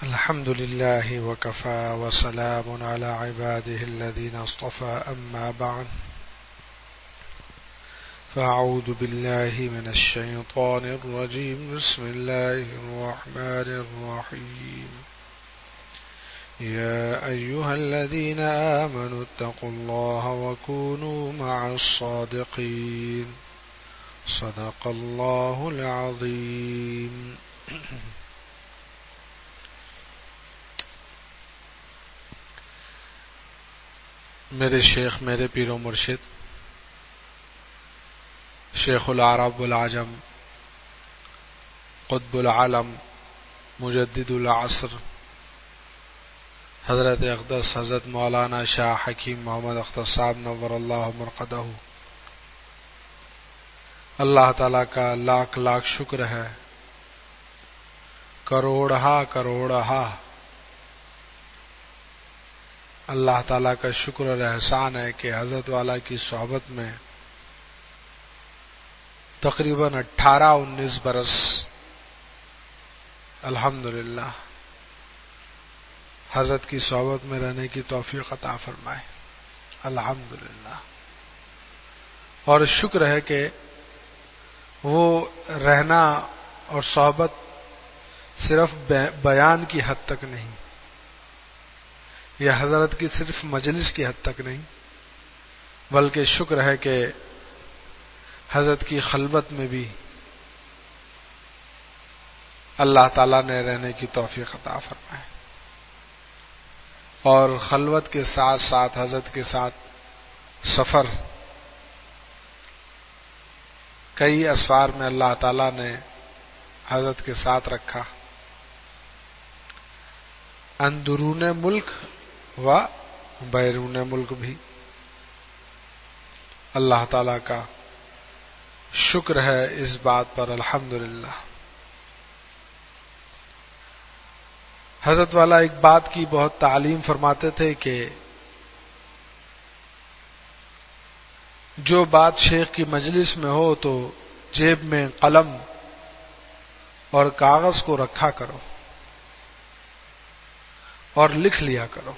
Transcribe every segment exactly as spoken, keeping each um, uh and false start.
الحمد لله وكفى وسلام على عباده الذين اصطفى أما بعد فأعوذ بالله من الشيطان الرجيم بسم الله الرحمن الرحيم يا أيها الذين آمنوا اتقوا الله وكونوا مع الصادقين صدق الله العظيم. میرے شیخ میرے پیر و مرشد شیخ العرب والعجم قطب العالم مجدد العصر حضرت اقدس حضرت مولانا شاہ حکیم محمد اختر صاحب نور اللہ مرقدہ، اللہ تعالیٰ کا لاکھ لاکھ شکر ہے، کروڑہا کروڑہا اللہ تعالیٰ کا شکر اور احسان ہے کہ حضرت والا کی صحبت میں تقریباً اٹھارہ انیس برس الحمدللہ حضرت کی صحبت میں رہنے کی توفیق عطا فرمائے الحمدللہ. اور شکر ہے کہ وہ رہنا اور صحبت صرف بیان کی حد تک نہیں، یہ حضرت کی صرف مجلس کی حد تک نہیں، بلکہ شکر ہے کہ حضرت کی خلوت میں بھی اللہ تعالیٰ نے رہنے کی توفیق عطا فرمائے، اور خلوت کے ساتھ ساتھ حضرت کے ساتھ سفر کئی اسفار میں اللہ تعالیٰ نے حضرت کے ساتھ رکھا، اندرون ملک و بیرون ملک بھی. اللہ تعالیٰ کا شکر ہے اس بات پر الحمدللہ. حضرت والا ایک بات کی بہت تعلیم فرماتے تھے کہ جو بات شیخ کی مجلس میں ہو تو جیب میں قلم اور کاغذ کو رکھا کرو اور لکھ لیا کرو.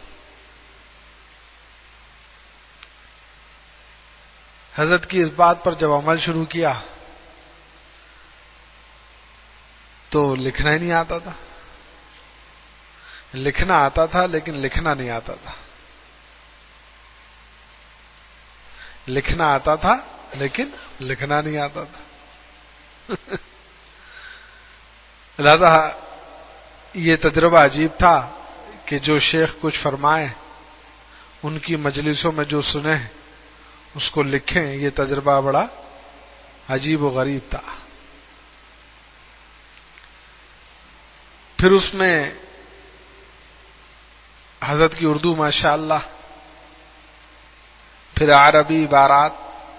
حضرت کی اس بات پر جب عمل شروع کیا تو لکھنا ہی نہیں آتا تھا، لکھنا آتا تھا لیکن لکھنا نہیں آتا تھا، لکھنا آتا تھا لیکن لکھنا نہیں آتا تھا. لہذا یہ تجربہ عجیب تھا کہ جو شیخ کچھ فرمائیں ان کی مجلسوں میں جو سنیں اس کو لکھیں، یہ تجربہ بڑا عجیب و غریب تھا. پھر اس میں حضرت کی اردو ماشاءاللہ، پھر عربی عبارات،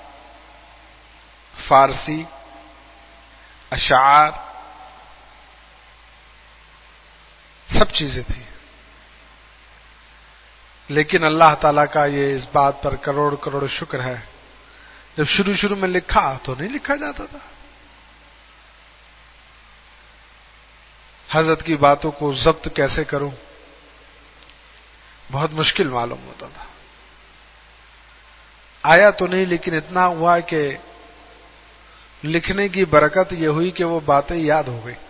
فارسی اشعار، سب چیزیں تھیں. لیکن اللہ تعالیٰ کا یہ اس بات پر کروڑ کروڑ شکر ہے، جب شروع شروع میں لکھا تو نہیں لکھا جاتا تھا. حضرت کی باتوں کو ضبط کیسے کروں بہت مشکل معلوم ہوتا تھا. آیا تو نہیں، لیکن اتنا ہوا کہ لکھنے کی برکت یہ ہوئی کہ وہ باتیں یاد ہو گئی.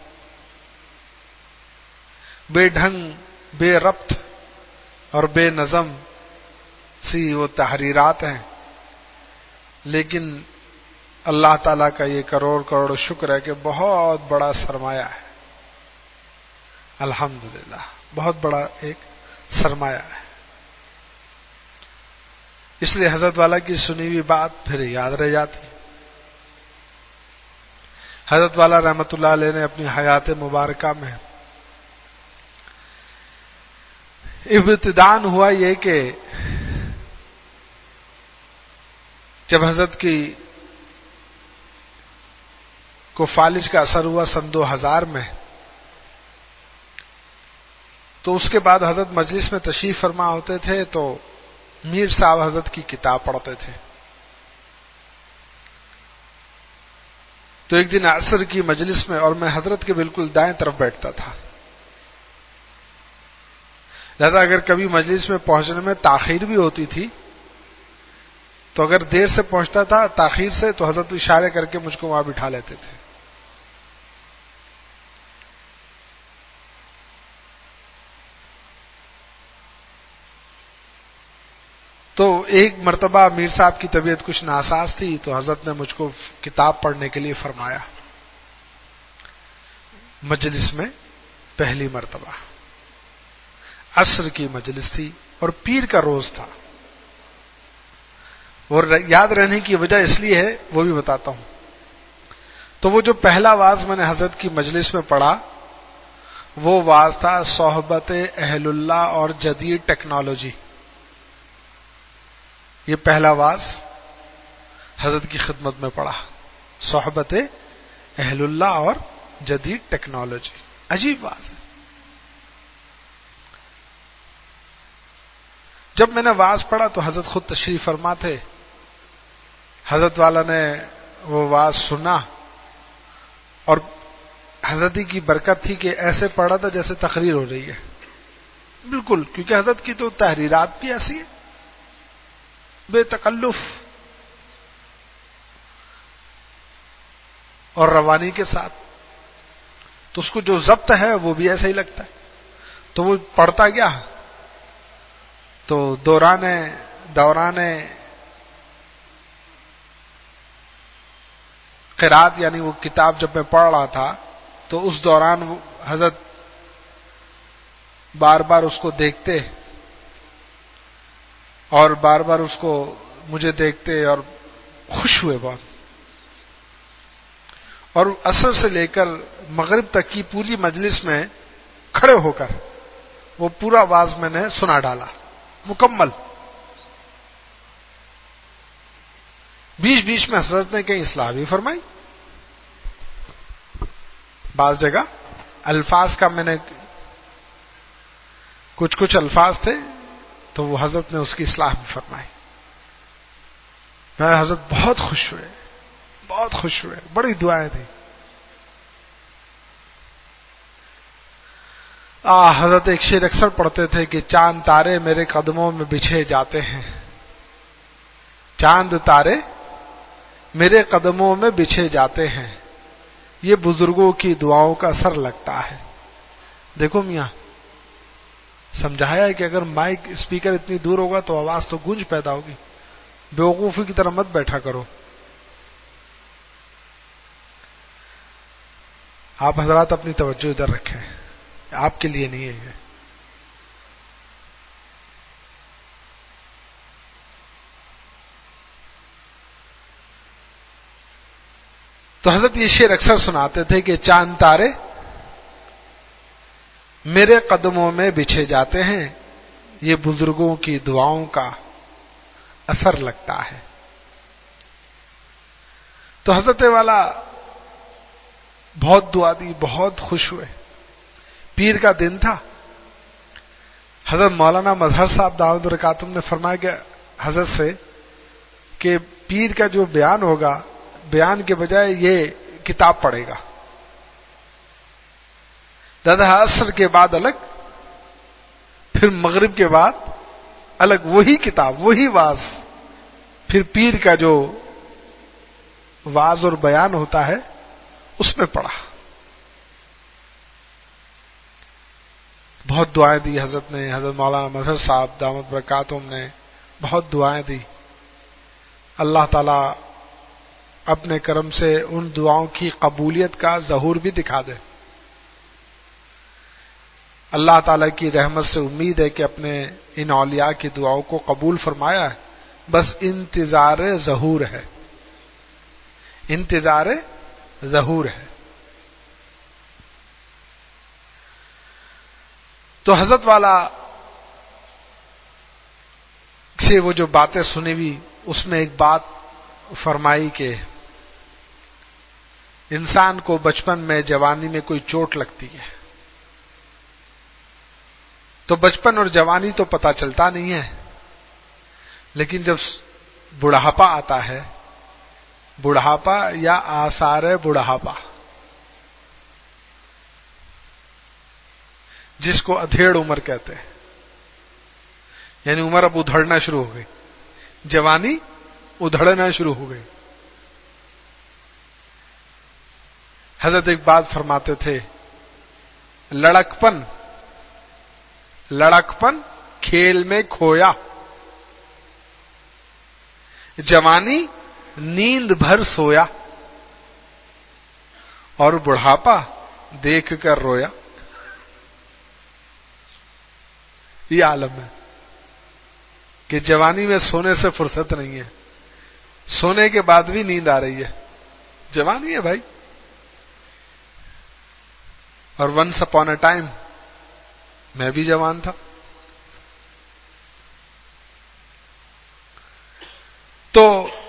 بے ڈھنگ، بے ربط اور بے نظم سی وہ تحریرات ہیں، لیکن اللہ تعالیٰ کا یہ کروڑ کروڑ شکر ہے کہ بہت بڑا سرمایہ ہے الحمدللہ، بہت بڑا ایک سرمایہ ہے. اس لیے حضرت والا کی سنی ہوئی بات پھر یاد رہ جاتی. حضرت والا رحمت اللہ علیہ نے اپنی حیات مبارکہ میں ابتداءً ہوا یہ کہ جب حضرت کی کو فالج کا اثر ہوا سن دو ہزار میں، تو اس کے بعد حضرت مجلس میں تشریف فرما ہوتے تھے تو میر صاحب حضرت کی کتاب پڑھتے تھے. تو ایک دن عصر کی مجلس میں، اور میں حضرت کے بالکل دائیں طرف بیٹھتا تھا، لہذا اگر کبھی مجلس میں پہنچنے میں تاخیر بھی ہوتی تھی تو اگر دیر سے پہنچتا تھا تاخیر سے تو حضرت اشارے کر کے مجھ کو وہاں بٹھا لیتے تھے. تو ایک مرتبہ میر صاحب کی طبیعت کچھ ناساز تھی تو حضرت نے مجھ کو کتاب پڑھنے کے لیے فرمایا. مجلس میں پہلی مرتبہ عصر کی مجلس تھی اور پیر کا روز تھا, اور یاد رہنے کی وجہ اس لیے ہے وہ بھی بتاتا ہوں. تو وہ جو پہلا واز میں نے حضرت کی مجلس میں پڑھا وہ واز تھا صحبت اہل اللہ اور جدید ٹیکنالوجی. یہ پہلا واز حضرت کی خدمت میں پڑھا, صحبت اہل اللہ اور جدید ٹیکنالوجی. عجیب واز ہے. جب میں نے واز پڑھا تو حضرت خود تشریف فرما تھے. حضرت والا نے وہ واز سنا اور حضرت کی برکت تھی کہ ایسے پڑھا تھا جیسے تقریر ہو رہی ہے بالکل, کیونکہ حضرت کی تو تحریرات بھی ایسی ہیں بے تکلف اور روانی کے ساتھ, تو اس کو جو ضبط ہے وہ بھی ایسا ہی لگتا ہے. تو وہ پڑھتا گیا تو دوران دوران قرات یعنی وہ کتاب جب میں پڑھ رہا تھا تو اس دوران حضرت بار بار اس کو دیکھتے اور بار بار اس کو مجھے دیکھتے اور خوش ہوئے بہت. اور عصر سے لے کر مغرب تک کی پوری مجلس میں کھڑے ہو کر وہ پورا واز میں نے سنا ڈالا مکمل. بیچ بیچ میں حضرت نے کہیں اصلاح بھی فرمائی. بعض جگہ الفاظ کا میں نے کچھ کچھ الفاظ تھے تو وہ حضرت نے اس کی اصلاح بھی فرمائی. میرے حضرت بہت خوش ہوئے, بہت خوش ہوئے, بڑی دعائیں تھیں. آ حضرت ایک شعر اکثر پڑھتے تھے کہ چاند تارے میرے قدموں میں بچھے جاتے ہیں, چاند تارے میرے قدموں میں بچھے جاتے ہیں, یہ بزرگوں کی دعاؤں کا اثر لگتا ہے. دیکھو میاں سمجھایا ہے کہ اگر مائک اسپیکر اتنی دور ہوگا تو آواز تو گونج پیدا ہوگی, بیوقوفی کی طرح مت بیٹھا کرو. آپ حضرات اپنی توجہ ادھر رکھیں, آپ کے لیے نہیں ہے. تو حضرت یہ شعر اکثر سناتے تھے کہ چاند تارے میرے قدموں میں بچھے جاتے ہیں, یہ بزرگوں کی دعاؤں کا اثر لگتا ہے. تو حضرت والا بہت دعا دی, بہت خوش ہوئے. پیر کا دن تھا. حضرت مولانا مظہر صاحب دامت برکاتہم نے فرمایا کہ حضرت سے کہ پیر کا جو بیان ہوگا بیان کے بجائے یہ کتاب پڑھے گا. دادا عصر کے بعد الگ, پھر مغرب کے بعد الگ وہی کتاب, وہی واز, پھر پیر کا جو واز اور بیان ہوتا ہے اس میں پڑھا. بہت دعائیں دی حضرت نے. حضرت مولانا مظہر صاحب دامت برکاتہم نے بہت دعائیں دی. اللہ تعالی اپنے کرم سے ان دعاؤں کی قبولیت کا ظہور بھی دکھا دے. اللہ تعالی کی رحمت سے امید ہے کہ اپنے ان اولیاء کی دعاؤں کو قبول فرمایا ہے, بس انتظار ظہور ہے, انتظار ظہور ہے. تو حضرت والا سے وہ جو باتیں سنی ہوئی اس میں ایک بات فرمائی کہ انسان کو بچپن میں جوانی میں کوئی چوٹ لگتی ہے تو بچپن اور جوانی تو پتہ چلتا نہیں ہے, لیکن جب بڑھاپا آتا ہے, بڑھاپا یا آثار بڑھاپا جس کو ادھیڑ عمر کہتے ہیں, یعنی عمر اب ادھڑنا شروع ہو گئی، جوانی ادھڑنا شروع ہو گئی. حضرت ایک بات فرماتے تھے، لڑکپن لڑکپن کھیل میں کھویا، جوانی نیند بھر سویا، اور بڑھاپا دیکھ کر رویا. یہ عالم ہے کہ جوانی میں سونے سے فرصت نہیں ہے، سونے کے بعد بھی نیند آ رہی ہے. جوانی ہے بھائی. اور ونس اپون اے ٹائم میں بھی جوان تھا. تو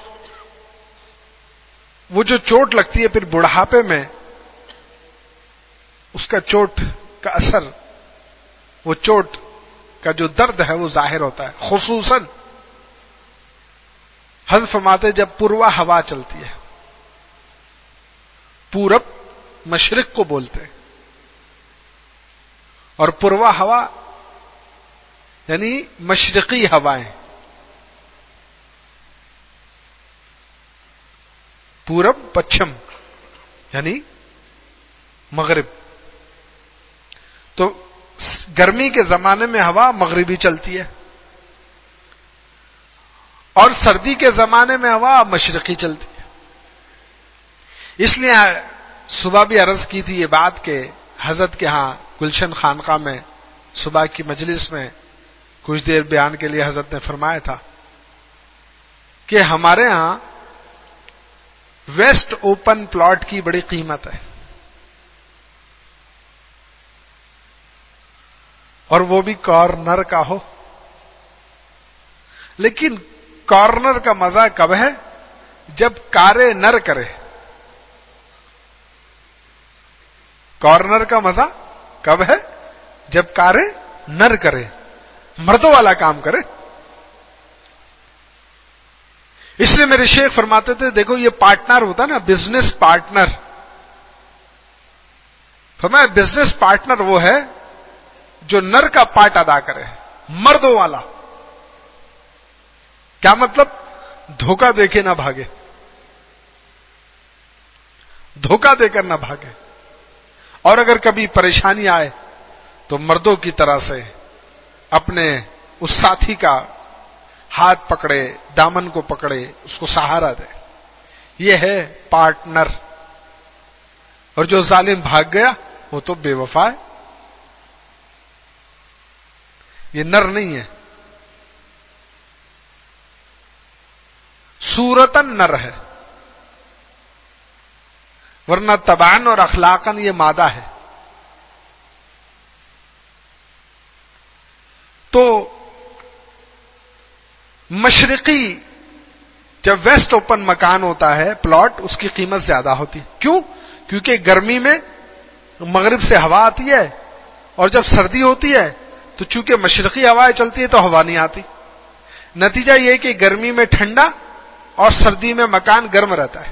وہ جو چوٹ لگتی ہے پھر بڑھاپے میں، اس کا چوٹ کا اثر، وہ چوٹ کا جو درد ہے وہ ظاہر ہوتا ہے. خصوصاً حضرت فرماتے جب پوروا ہوا چلتی ہے، پورب مشرق کو بولتے ہیں، اور پوروا ہوا یعنی مشرقی ہوائیں، پورب پچھم یعنی مغرب. تو گرمی کے زمانے میں ہوا مغربی چلتی ہے، اور سردی کے زمانے میں ہوا مشرقی چلتی ہے. اس لیے صبح بھی عرض کی تھی یہ بات کہ حضرت کے ہاں گلشن خانقاہ میں صبح کی مجلس میں کچھ دیر بیان کے لیے حضرت نے فرمایا تھا کہ ہمارے ہاں ویسٹ اوپن پلاٹ کی بڑی قیمت ہے، اور وہ بھی کارنر کا ہو. لیکن کارنر کا مزہ کب ہے؟ جب کارے نر کرے. کارنر کا مزہ کب ہے؟ جب کارے نر کرے، مردوں والا کام کرے. اس لیے میرے شیخ فرماتے تھے دیکھو یہ پارٹنر ہوتا نا، بزنس پارٹنر، فرمایا بزنس پارٹنر وہ ہے جو نر کا پارٹ ادا کرے، مردوں والا. کیا مطلب؟ دھوکہ دے کے نہ بھاگے، دھوکہ دے کر نہ بھاگے. اور اگر کبھی پریشانی آئے تو مردوں کی طرح سے اپنے اس ساتھی کا ہاتھ پکڑے، دامن کو پکڑے، اس کو سہارا دے. یہ ہے پارٹنر. اور جو ظالم بھاگ گیا وہ تو بے وفا ہے، یہ نر نہیں ہے، صورتاً نر ہے، ورنہ طبعاً اور اخلاقاً یہ مادہ ہے. تو مشرقی جب ویسٹ اوپن مکان ہوتا ہے پلاٹ، اس کی قیمت زیادہ ہوتی ہے. کیوں؟ کیونکہ گرمی میں مغرب سے ہوا آتی ہے، اور جب سردی ہوتی ہے تو چونکہ مشرقی ہوائیں چلتی ہے تو ہوا نہیں آتی. نتیجہ یہ کہ گرمی میں ٹھنڈا اور سردی میں مکان گرم رہتا ہے.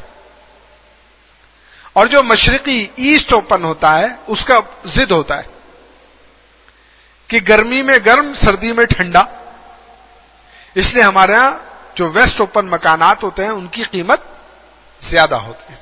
اور جو مشرقی ایسٹ اوپن ہوتا ہے اس کا ضد ہوتا ہے کہ گرمی میں گرم، سردی میں ٹھنڈا. اس لیے ہمارے ہاں جو ویسٹ اوپن مکانات ہوتے ہیں ان کی قیمت زیادہ ہوتی ہے.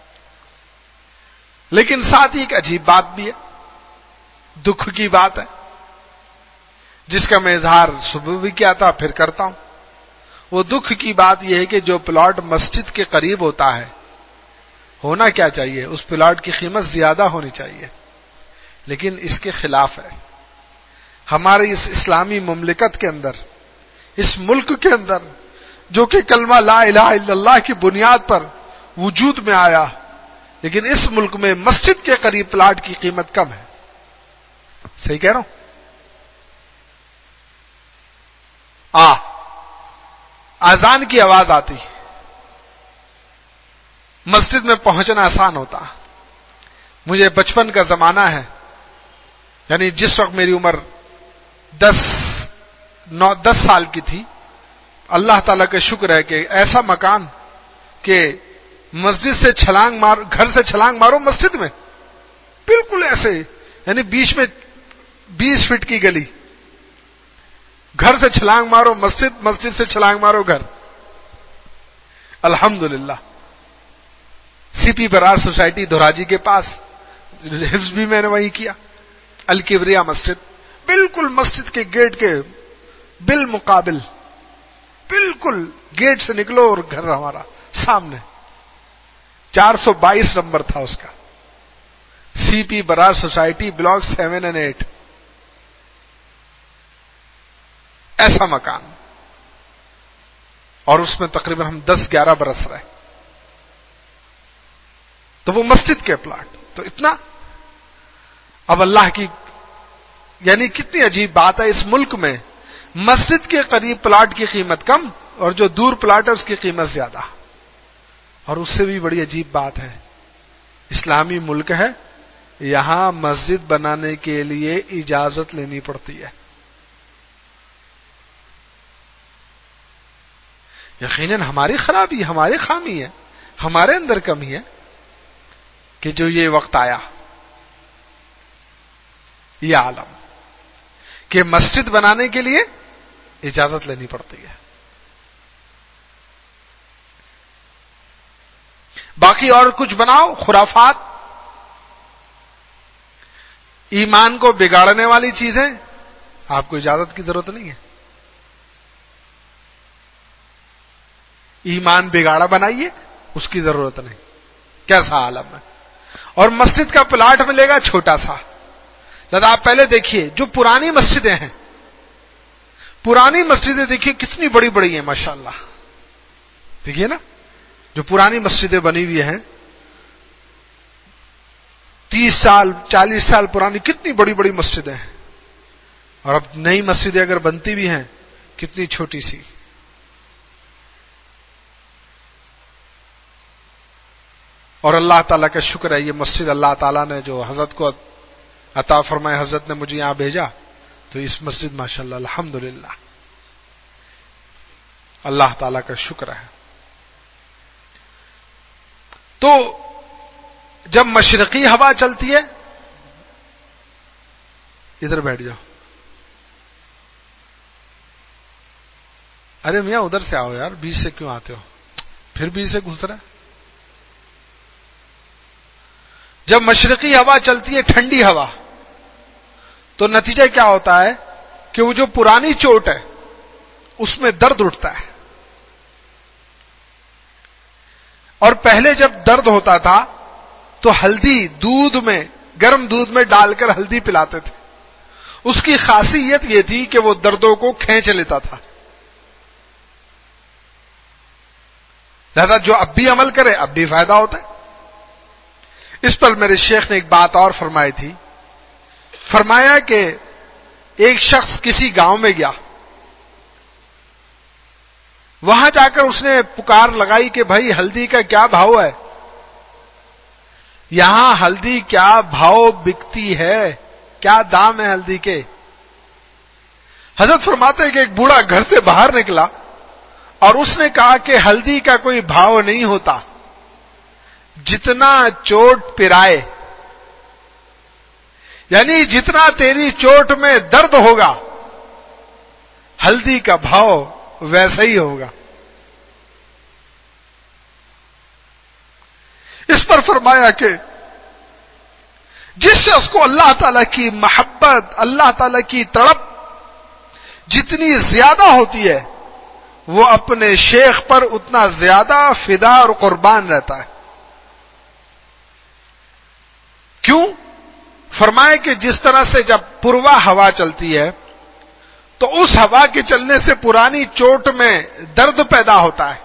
لیکن ساتھ ہی ایک عجیب بات بھی ہے، دکھ کی بات ہے، جس کا میں اظہار صبح بھی کیا تھا پھر کرتا ہوں. وہ دکھ کی بات یہ ہے کہ جو پلاٹ مسجد کے قریب ہوتا ہے، ہونا کیا چاہیے؟ اس پلاٹ کی قیمت زیادہ ہونی چاہیے، لیکن اس کے خلاف ہے. ہماری اس اسلامی مملکت کے اندر، اس ملک کے اندر جو کہ کلمہ لا الہ الا اللہ کی بنیاد پر وجود میں آیا، لیکن اس ملک میں مسجد کے قریب پلاٹ کی قیمت کم ہے. صحیح کہہ رہا ہوں؟ آ اذان کی آواز آتی، مسجد میں پہنچنا آسان ہوتا. مجھے بچپن کا زمانہ ہے، یعنی جس وقت میری عمر دس نو دس سال کی تھی، اللہ تعالیٰ کا شکر ہے کہ ایسا مکان کہ مسجد سے چھلانگ مار گھر سے چھلانگ مارو مسجد میں، بالکل ایسے، یعنی بیچ میں بیس فٹ کی گلی. گھر سے چھلانگ مارو مسجد، مسجد سے چھلانگ مارو گھر. الحمدللہ. سی پی برار سوسائٹی دھوراجی کے پاس حفظ بھی میں نے وہی کیا. الکبریا مسجد، بالکل مسجد کے گیٹ کے بالمقابل، بالکل گیٹ سے نکلو اور گھر ہمارا سامنے. چار سو بائیس نمبر تھا اس کا. C P Brar society, block seven and eight. ایسا مکان، اور اس میں تقریباً ہم دس گیارہ برس رہے. تو وہ مسجد کے پلاٹ. تو اتنا. اب اللہ کی یعنی کتنی عجیب بات ہے، اس ملک میں مسجد کے قریب پلاٹ کی قیمت کم اور جو دور پلاٹ ہے اس کی قیمت زیادہ. اور اس سے بھی بڑی عجیب بات ہے، اسلامی ملک ہے، یہاں مسجد بنانے کے لیے اجازت لینی پڑتی ہے. یقیناً ہماری خرابی، ہماری خامی ہے، ہمارے اندر کمی ہے کہ جو یہ وقت آیا، یہ عالم کہ مسجد بنانے کے لیے اجازت لینی پڑتی ہے. باقی اور کچھ بناؤ خرافات، ایمان کو بگاڑنے والی چیزیں، آپ کو اجازت کی ضرورت نہیں ہے. ایمان بگاڑا بنائیے، اس کی ضرورت نہیں. کیسا عالم ہے. اور مسجد کا پلاٹ ملے گا چھوٹا سا. لذا آپ پہلے دیکھیے جو پرانی مسجدیں ہیں، پرانی مسجدیں دیکھیے کتنی بڑی بڑی ہیں ماشاءاللہ. دیکھیے نا جو پرانی مسجدیں بنی ہوئی ہیں، تیس سال چالیس سال پرانی کتنی بڑی بڑی مسجدیں ہیں. اور اب نئی مسجدیں اگر بنتی بھی ہیں کتنی چھوٹی سی. اور اللہ تعالیٰ کا شکر ہے یہ مسجد اللہ تعالیٰ نے جو حضرت کو عطا فرمائے، حضرت نے مجھے یہاں بھیجا، تو اس مسجد ماشاءاللہ الحمدللہ اللہ تعالیٰ کا شکر ہے. تو جب مشرقی ہوا چلتی ہے، ادھر بیٹھ جاؤ. ارے میاں ادھر سے آؤ یار، بیچ سے کیوں آتے ہو؟ پھر بیچ سے گھس رہا ہے. جب مشرقی ہوا چلتی ہے، ٹھنڈی ہوا، تو نتیجہ کیا ہوتا ہے کہ وہ جو پرانی چوٹ ہے اس میں درد اٹھتا ہے. اور پہلے جب درد ہوتا تھا تو ہلدی دودھ میں، گرم دودھ میں ڈال کر ہلدی پلاتے تھے. اس کی خاصیت یہ تھی کہ وہ دردوں کو کھینچ لیتا تھا. لہذا جو اب بھی عمل کرے اب بھی فائدہ ہوتا ہے. اس پر میرے شیخ نے ایک بات اور فرمائی تھی. فرمایا کہ ایک شخص کسی گاؤں میں گیا، وہاں جا کر اس نے پکار لگائی کہ بھائی ہلدی کا کیا بھاؤ ہے، یہاں ہلدی کیا بھاؤ بکتی ہے، کیا دام ہے ہلدی کے. حضرت فرماتے ہیں کہ ایک بوڑھا گھر سے باہر نکلا اور اس نے کہا کہ ہلدی کا کوئی بھاؤ نہیں ہوتا، جتنا چوٹ پرائے، یعنی جتنا تیری چوٹ میں درد ہوگا ہلدی کا بھاؤ ویسا ہی ہوگا. اس پر فرمایا کہ جس شخص کو اللہ تعالی کی محبت، اللہ تعالی کی تڑپ جتنی زیادہ ہوتی ہے، وہ اپنے شیخ پر اتنا زیادہ فدا اور قربان رہتا ہے. کیوں؟ فرمائے کہ جس طرح سے جب پوروا ہوا چلتی ہے تو اس ہوا کے چلنے سے پرانی چوٹ میں درد پیدا ہوتا ہے،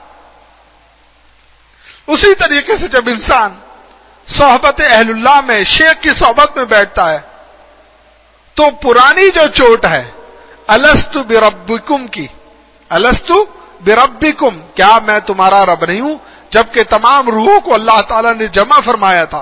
اسی طریقے سے جب انسان صحبت اہل اللہ میں، شیخ کی صحبت میں بیٹھتا ہے تو پرانی جو چوٹ ہے الستو بربکم کی، الستو بربکم، کیا میں تمہارا رب نہیں ہوں، جبکہ تمام روحوں کو اللہ تعالی نے جمع فرمایا تھا.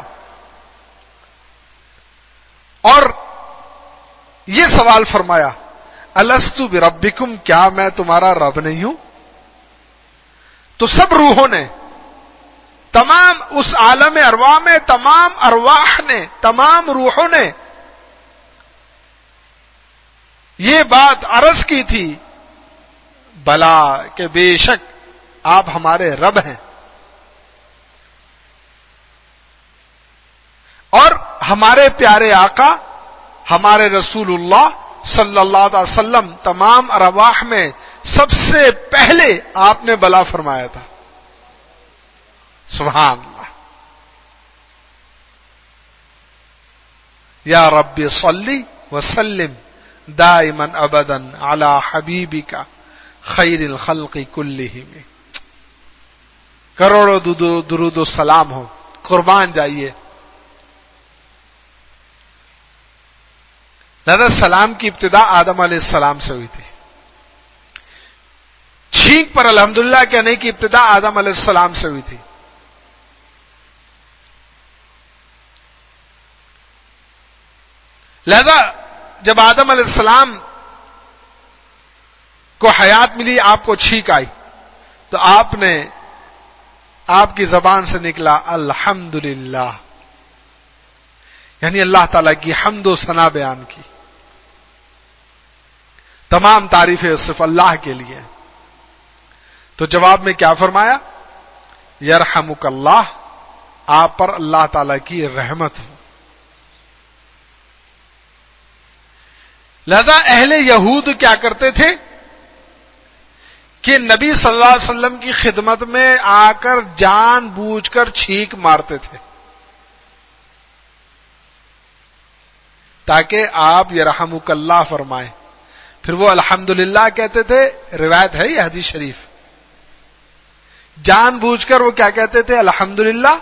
اور یہ سوال فرمایا الستو بربکم، کیا میں تمہارا رب نہیں ہوں. تو سب روحوں نے، تمام اس عالم ارواح میں تمام ارواح نے، تمام روحوں نے یہ بات عرض کی تھی بلا کہ بے شک آپ ہمارے رب ہیں اور ہمارے پیارے آقا ہمارے رسول اللہ صلی اللہ علیہ وسلم تمام ارواح میں سب سے پہلے آپ نے بلا فرمایا تھا. سبحان اللہ. یا رب صلی وسلم دائما ابدا علی حبیبک خیر الخلق کلہم. کروڑوں درود و سلام ہو، قربان جائیے. لہذا سلام کی ابتدا آدم علیہ السلام سے ہوئی تھی. چھینک پر الحمدللہ کہنے کی ابتدا آدم علیہ السلام سے ہوئی تھی. لہذا جب آدم علیہ السلام کو حیات ملی، آپ کو چھینک آئی، تو آپ نے آپ کی زبان سے نکلا الحمدللہ، یعنی اللہ تعالی کی حمد و ثنا بیان کی. تمام تعریفیں صرف اللہ کے لیے. تو جواب میں کیا فرمایا؟ یرحمک اللہ، آپ پر اللہ تعالی کی رحمت ہو. لہذا اہل یہود کیا کرتے تھے کہ نبی صلی اللہ علیہ وسلم کی خدمت میں آ کر جان بوجھ کر چھینک مارتے تھے تاکہ آپ یرحمک اللہ فرمائیں. پھر وہ الحمدللہ کہتے تھے. روایت ہے یہ حدیث شریف. جان بوجھ کر وہ کیا کہتے تھے؟ الحمدللہ.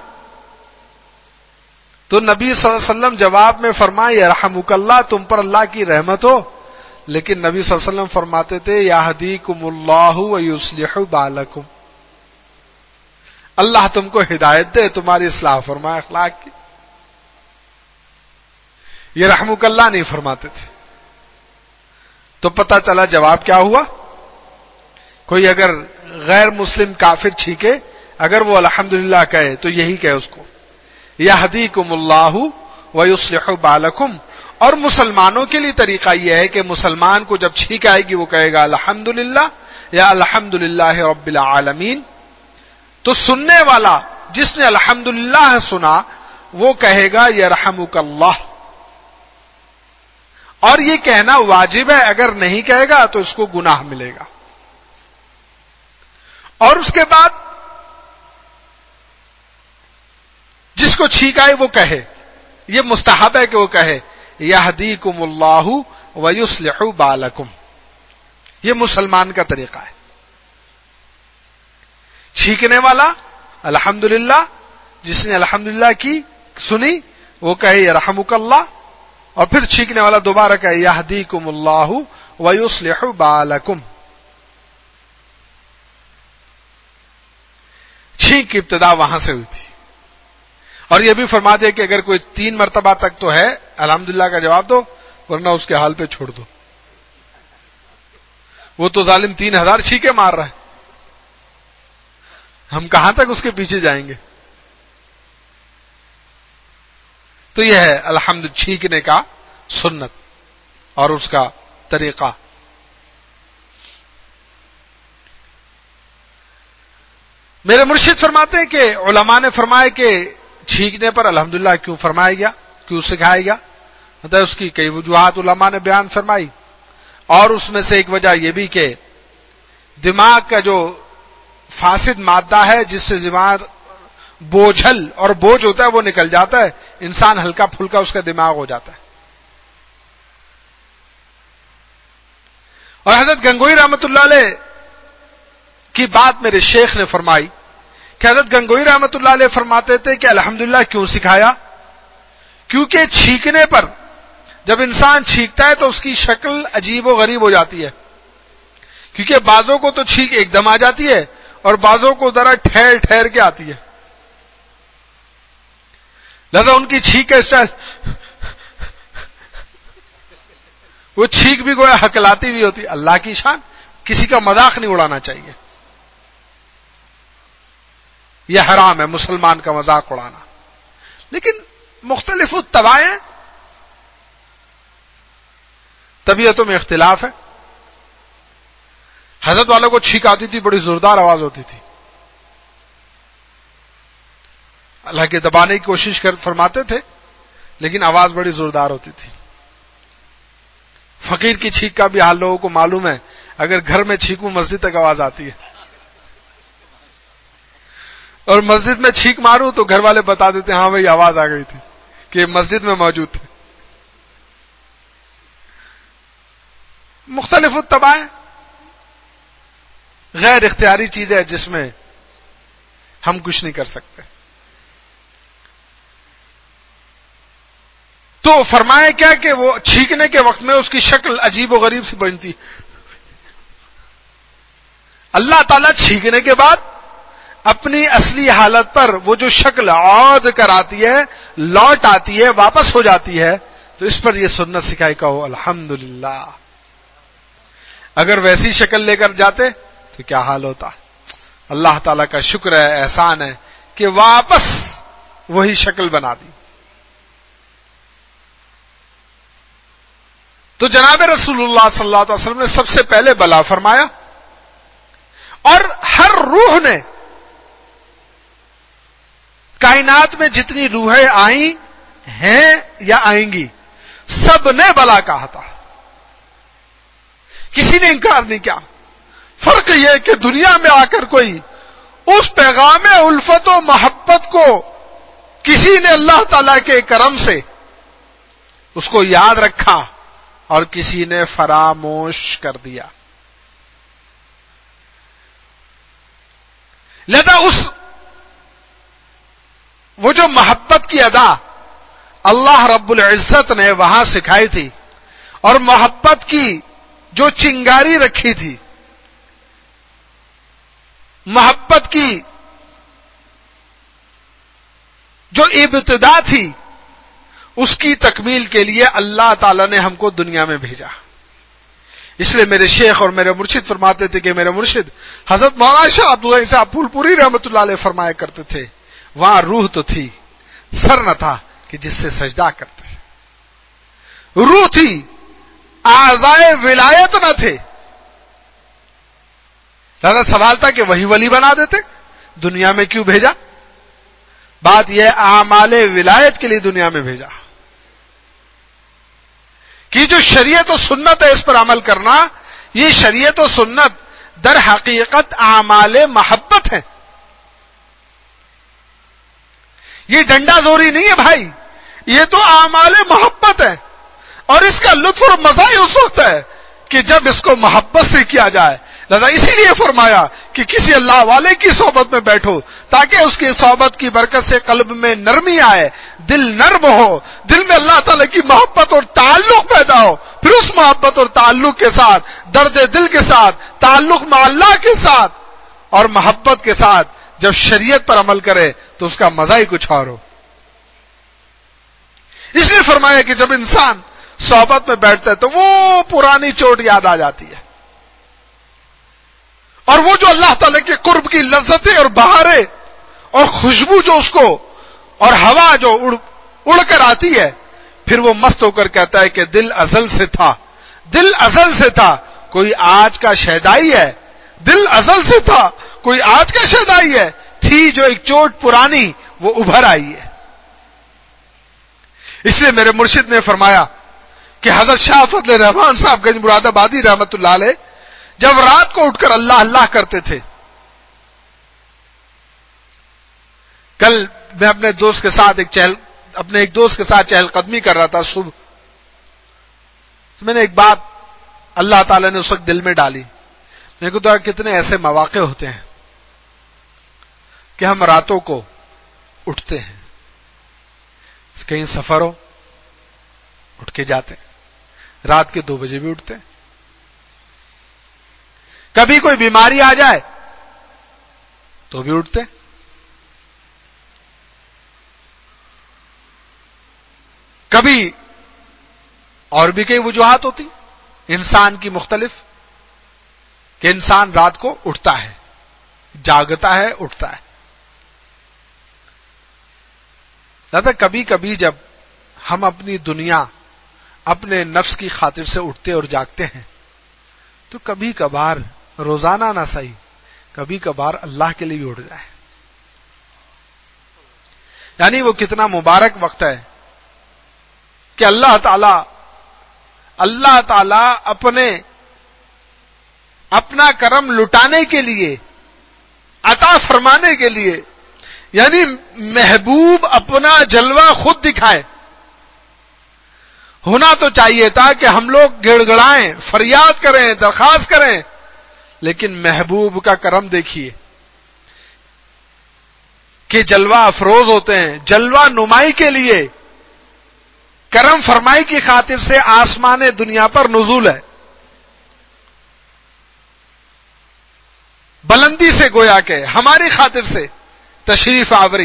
تو نبی صلی اللہ علیہ وسلم جواب میں فرمائے یرحمک اللہ، تم پر اللہ کی رحمت ہو. لیکن نبی صلی اللہ علیہ وسلم فرماتے تھے یہدیکم اللہ ویصلح بالکم، اللہ تم کو ہدایت دے، تمہاری اصلاح فرمائے اخلاق کی. یہ رحمک اللہ نہیں فرماتے تھے. تو پتہ چلا جواب کیا ہوا. کوئی اگر غیر مسلم کافر چھینکے، اگر وہ الحمدللہ کہے تو یہی کہے اس کو یہدیکم اللہ ویصلح بالکم. اور مسلمانوں کے لیے طریقہ یہ ہے کہ مسلمان کو جب چھینک آئے گی وہ کہے گا الحمدللہ یا الحمدللہ رب العالمین. تو سننے والا جس نے الحمدللہ سنا وہ کہے گا یرحمک اللہ. اور یہ کہنا واجب ہے، اگر نہیں کہے گا تو اس کو گناہ ملے گا. اور اس کے بعد جس کو چھینک آئے وہ کہے. یہ مستحب ہے کہ وہ کہے یہدیکم اللہ ویصلح بالکم. یہ مسلمان کا طریقہ ہے. چھینکنے والا الحمدللہ، جس نے الحمدللہ کی سنی وہ کہے یرحمک اللہ، اور پھر چھینکنے والا دوبارہ کہے یہدیکم اللہ ویصلح بالکم. چھینک کی ابتدا وہاں سے ہوئی تھی. اور یہ بھی فرما دیا کہ اگر کوئی تین مرتبہ تک تو ہے الحمدللہ کا جواب دو، ورنہ اس کے حال پہ چھوڑ دو. وہ تو ظالم تین ہزار چھینکے مار رہا ہے، ہم کہاں تک اس کے پیچھے جائیں گے. تو یہ ہے الحمد چھینکنے کا سنت اور اس کا طریقہ. میرے مرشد فرماتے ہیں کہ علماء نے فرمایا کہ چھینکنے پر الحمدللہ کیوں فرمایا گیا، کیوں سکھایا گیا. مطلب اس کی کئی وجوہات علماء نے بیان فرمائی، اور اس میں سے ایک وجہ یہ بھی کہ دماغ کا جو فاسد مادہ ہے جس سے دماغ بوجھل اور بوجھ ہوتا ہے وہ نکل جاتا ہے، انسان ہلکا پھلکا اس کا دماغ ہو جاتا ہے. اور حضرت گنگوئی رحمت اللہ علیہ کی بات میرے شیخ نے فرمائی کہ حضرت گنگوئی رحمت اللہ علیہ فرماتے تھے کہ الحمدللہ کیوں سکھایا، کیونکہ چھینکنے پر جب انسان چھینکتا ہے تو اس کی شکل عجیب و غریب ہو جاتی ہے. کیونکہ بعضوں کو تو چھینک ایک دم آ جاتی ہے اور بعضوں کو ذرا ٹھہر ٹھہر کے آتی ہے. لہذا ان کی چھینک کا اسٹائل، وہ چھینک بھی گویا ہکلاتی بھی ہوتی. اللہ کی شان، کسی کا مذاق نہیں اڑانا چاہیے. یہ حرام ہے مسلمان کا مذاق اڑانا. لیکن مختلف تبائیں طبیعتوں میں اختلاف ہے. حضرت والوں کو چھینک آتی تھی, بڑی زوردار آواز ہوتی تھی, اللہ کے دبانے کی کوشش کر فرماتے تھے لیکن آواز بڑی زوردار ہوتی تھی. فقیر کی چھینک کا بھی حال لوگوں کو معلوم ہے, اگر گھر میں چھینکوں مسجد تک آواز آتی ہے, اور مسجد میں چھینک ماروں تو گھر والے بتا دیتے ہیں ہاں بھائی آواز آ گئی تھی کہ مسجد میں موجود تھے. مختلف اتباع غیر اختیاری چیز ہے جس میں ہم کچھ نہیں کر سکتے. تو فرمایا کیا کہ وہ چھینکنے کے وقت میں اس کی شکل عجیب و غریب سی بنتی. اللہ تعالیٰ چھینکنے کے بعد اپنی اصلی حالت پر وہ جو شکل عود کر آتی ہے, لوٹ آتی ہے, واپس ہو جاتی ہے, تو اس پر یہ سنت سکھائی کہو الحمدللہ. اگر ویسی شکل لے کر جاتے تو کیا حال ہوتا. اللہ تعالیٰ کا شکر ہے, احسان ہے کہ واپس وہی شکل بنا دی. تو جناب رسول اللہ صلی اللہ علیہ وسلم نے سب سے پہلے بلا فرمایا, اور ہر روح نے, کائنات میں جتنی روحیں آئیں ہیں یا آئیں گی, سب نے بلا کہا تھا, کسی نے انکار نہیں کیا. فرق یہ کہ دنیا میں آ کر کوئی اس پیغام الفت و محبت کو کسی نے اللہ تعالی کے کرم سے اس کو یاد رکھا اور کسی نے فراموش کر دیا. لہذا اس وہ جو محبت کی ادا اللہ رب العزت نے وہاں سکھائی تھی, اور محبت کی جو چنگاری رکھی تھی, محبت کی جو ابتدا تھی, اس کی تکمیل کے لیے اللہ تعالی نے ہم کو دنیا میں بھیجا. اس لیے میرے شیخ اور میرے مرشد فرماتے تھے کہ میرے مرشد حضرت مولانا شاہ عبداللہ صاحب پھول پوری رحمۃ اللہ علیہ فرمایا کرتے تھے, وہاں روح تو تھی, سر نہ تھا کہ جس سے سجدہ کرتے. روح تھی, اعضائے ولایت نہ تھے. لہذا سوال تھا کہ وہی ولی بنا دیتے, دنیا میں کیوں بھیجا؟ بات یہ اعمال ولایت کے لیے دنیا میں بھیجا کہ جو شریعت و سنت ہے اس پر عمل کرنا, یہ شریعت و سنت در حقیقت اعمال محبت ہے. یہ ڈنڈا زوری نہیں ہے بھائی, یہ تو اعمال محبت ہے. اور اس کا لطف اور مزہ ہی اس وقت ہے کہ جب اس کو محبت سے کیا جائے. لہذا اسی لیے فرمایا کہ کسی اللہ والے کی صحبت میں بیٹھو تاکہ اس کی صحبت کی برکت سے قلب میں نرمی آئے, دل نرم ہو, دل میں اللہ تعالی کی محبت اور تعلق پیدا ہو. پھر اس محبت اور تعلق کے ساتھ, درد دل کے ساتھ, تعلق مع اللہ کے ساتھ اور محبت کے ساتھ جب شریعت پر عمل کرے تو اس کا مزہ ہی کچھ اور ہو. اس لیے فرمایا کہ جب انسان صحبت میں بیٹھتا ہے تو وہ پرانی چوٹ یاد آ جاتی ہے, اور وہ جو اللہ تعالی کے قرب کی لذتیں اور بہاریں اور خوشبو جو اس کو اور ہوا جو اڑ, اڑ کر آتی ہے, پھر وہ مست ہو کر کہتا ہے کہ دل ازل سے تھا, دل ازل سے تھا, کوئی آج کا شیدائی ہے. دل ازل سے تھا, کوئی آج کا شیدائی ہے, تھی جو ایک چوٹ پرانی وہ ابھر آئی ہے. اس لیے میرے مرشد نے فرمایا کہ حضرت شاہ فضل رحمان صاحب گنج مراد آبادی رحمت اللہ علیہ جب رات کو اٹھ کر اللہ اللہ کرتے تھے. کل میں اپنے دوست کے ساتھ ایک چہل اپنے ایک دوست کے ساتھ چہل قدمی کر رہا تھا صبح, تو میں نے ایک بات اللہ تعالی نے اس وقت دل میں ڈالی. میں نے کہا کتنے ایسے مواقع ہوتے ہیں کہ ہم راتوں کو اٹھتے ہیں, کہیں سفر ہو اٹھ کے جاتے ہیں, رات کے دو بجے بھی اٹھتے ہیں. کبھی کوئی بیماری آ جائے تو بھی اٹھتے ہیں. کبھی اور بھی کئی وجوہات ہوتی انسان کی مختلف کہ انسان رات کو اٹھتا ہے, جاگتا ہے, اٹھتا ہے. لہذا کبھی کبھی جب ہم اپنی دنیا اپنے نفس کی خاطر سے اٹھتے اور جاگتے ہیں تو کبھی کبھار روزانہ نہ صحیح کبھی کبھار اللہ کے لیے بھی اٹھ جائے. یعنی وہ کتنا مبارک وقت ہے کہ اللہ تعالی اللہ تعالی اپنے اپنا کرم لٹانے کے لیے عطا فرمانے کے لیے یعنی محبوب اپنا جلوہ خود دکھائے. ہونا تو چاہیے تھا کہ ہم لوگ گڑ گڑائیں فریاد کریں درخواست کریں لیکن محبوب کا کرم دیکھیے کہ جلوہ افروز ہوتے ہیں. جلوہ نمائی کے لیے کرم فرمائی کی خاطر سے آسمان دنیا پر نزول ہے. بلندی سے گویا کہ ہماری خاطر سے تشریف آوری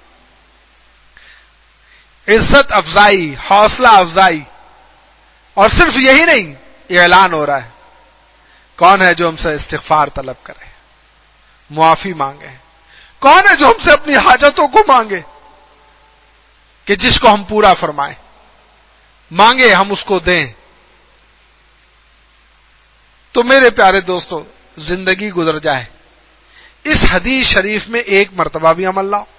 عزت افزائی حوصلہ افزائی. اور صرف یہی نہیں یہ اعلان ہو رہا ہے کون ہے جو ہم سے استغفار طلب کرے معافی مانگے کون ہے جو ہم سے اپنی حاجتوں کو مانگے کہ جس کو ہم پورا فرمائیں مانگے ہم اس کو دیں. تو میرے پیارے دوستو زندگی گزر جائے اس حدیث شریف میں ایک مرتبہ بھی عمل لاؤ.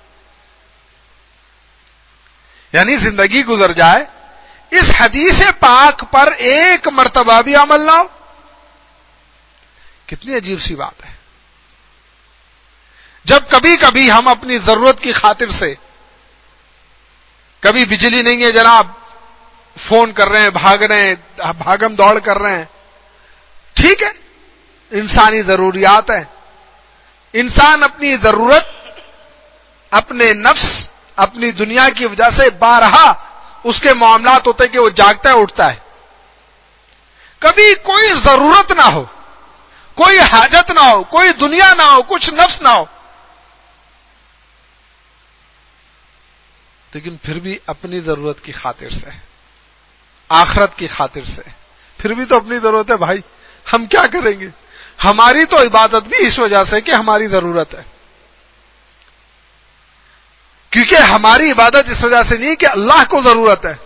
یعنی زندگی گزر جائے اس حدیث پاک پر ایک مرتبہ بھی عمل لاؤ. کتنی عجیب سی بات ہے. جب کبھی کبھی ہم اپنی ضرورت کی خاطر سے کبھی بجلی نہیں ہے جناب فون کر رہے ہیں بھاگ رہے ہیں بھاگم دوڑ کر رہے ہیں ٹھیک ہے انسانی ضروریات ہیں. انسان اپنی ضرورت اپنے نفس اپنی دنیا کی وجہ سے بارہا اس کے معاملات ہوتے ہیں کہ وہ جاگتا ہے اٹھتا ہے. کبھی کوئی ضرورت نہ ہو کوئی حاجت نہ ہو کوئی دنیا نہ ہو کچھ نفس نہ ہو لیکن پھر بھی اپنی ضرورت کی خاطر سے آخرت کی خاطر سے پھر بھی تو اپنی ضرورت ہے بھائی ہم کیا کریں گے. ہماری تو عبادت بھی اس وجہ سے کہ ہماری ضرورت ہے کیونکہ ہماری عبادت اس وجہ سے نہیں کہ اللہ کو ضرورت ہے.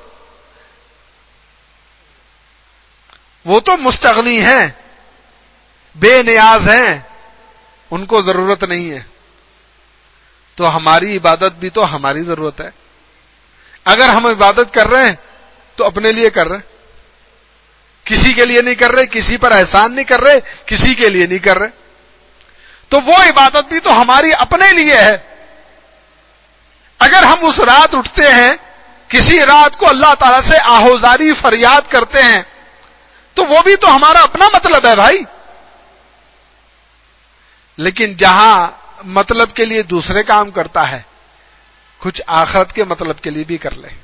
وہ تو مستغنی ہیں بے نیاز ہیں ان کو ضرورت نہیں ہے. تو ہماری عبادت بھی تو ہماری ضرورت ہے. اگر ہم عبادت کر رہے ہیں تو اپنے لیے کر رہے ہیں کسی کے لیے نہیں کر رہے کسی پر احسان نہیں کر رہے کسی کے لیے نہیں کر رہے. تو وہ عبادت بھی تو ہماری اپنے لیے ہے. اگر ہم اس رات اٹھتے ہیں کسی رات کو اللہ تعالیٰ سے آہوزاری فریاد کرتے ہیں تو وہ بھی تو ہمارا اپنا مطلب ہے بھائی. لیکن جہاں مطلب کے لیے دوسرے کام کرتا ہے کچھ آخرت کے مطلب کے لیے بھی کر لے.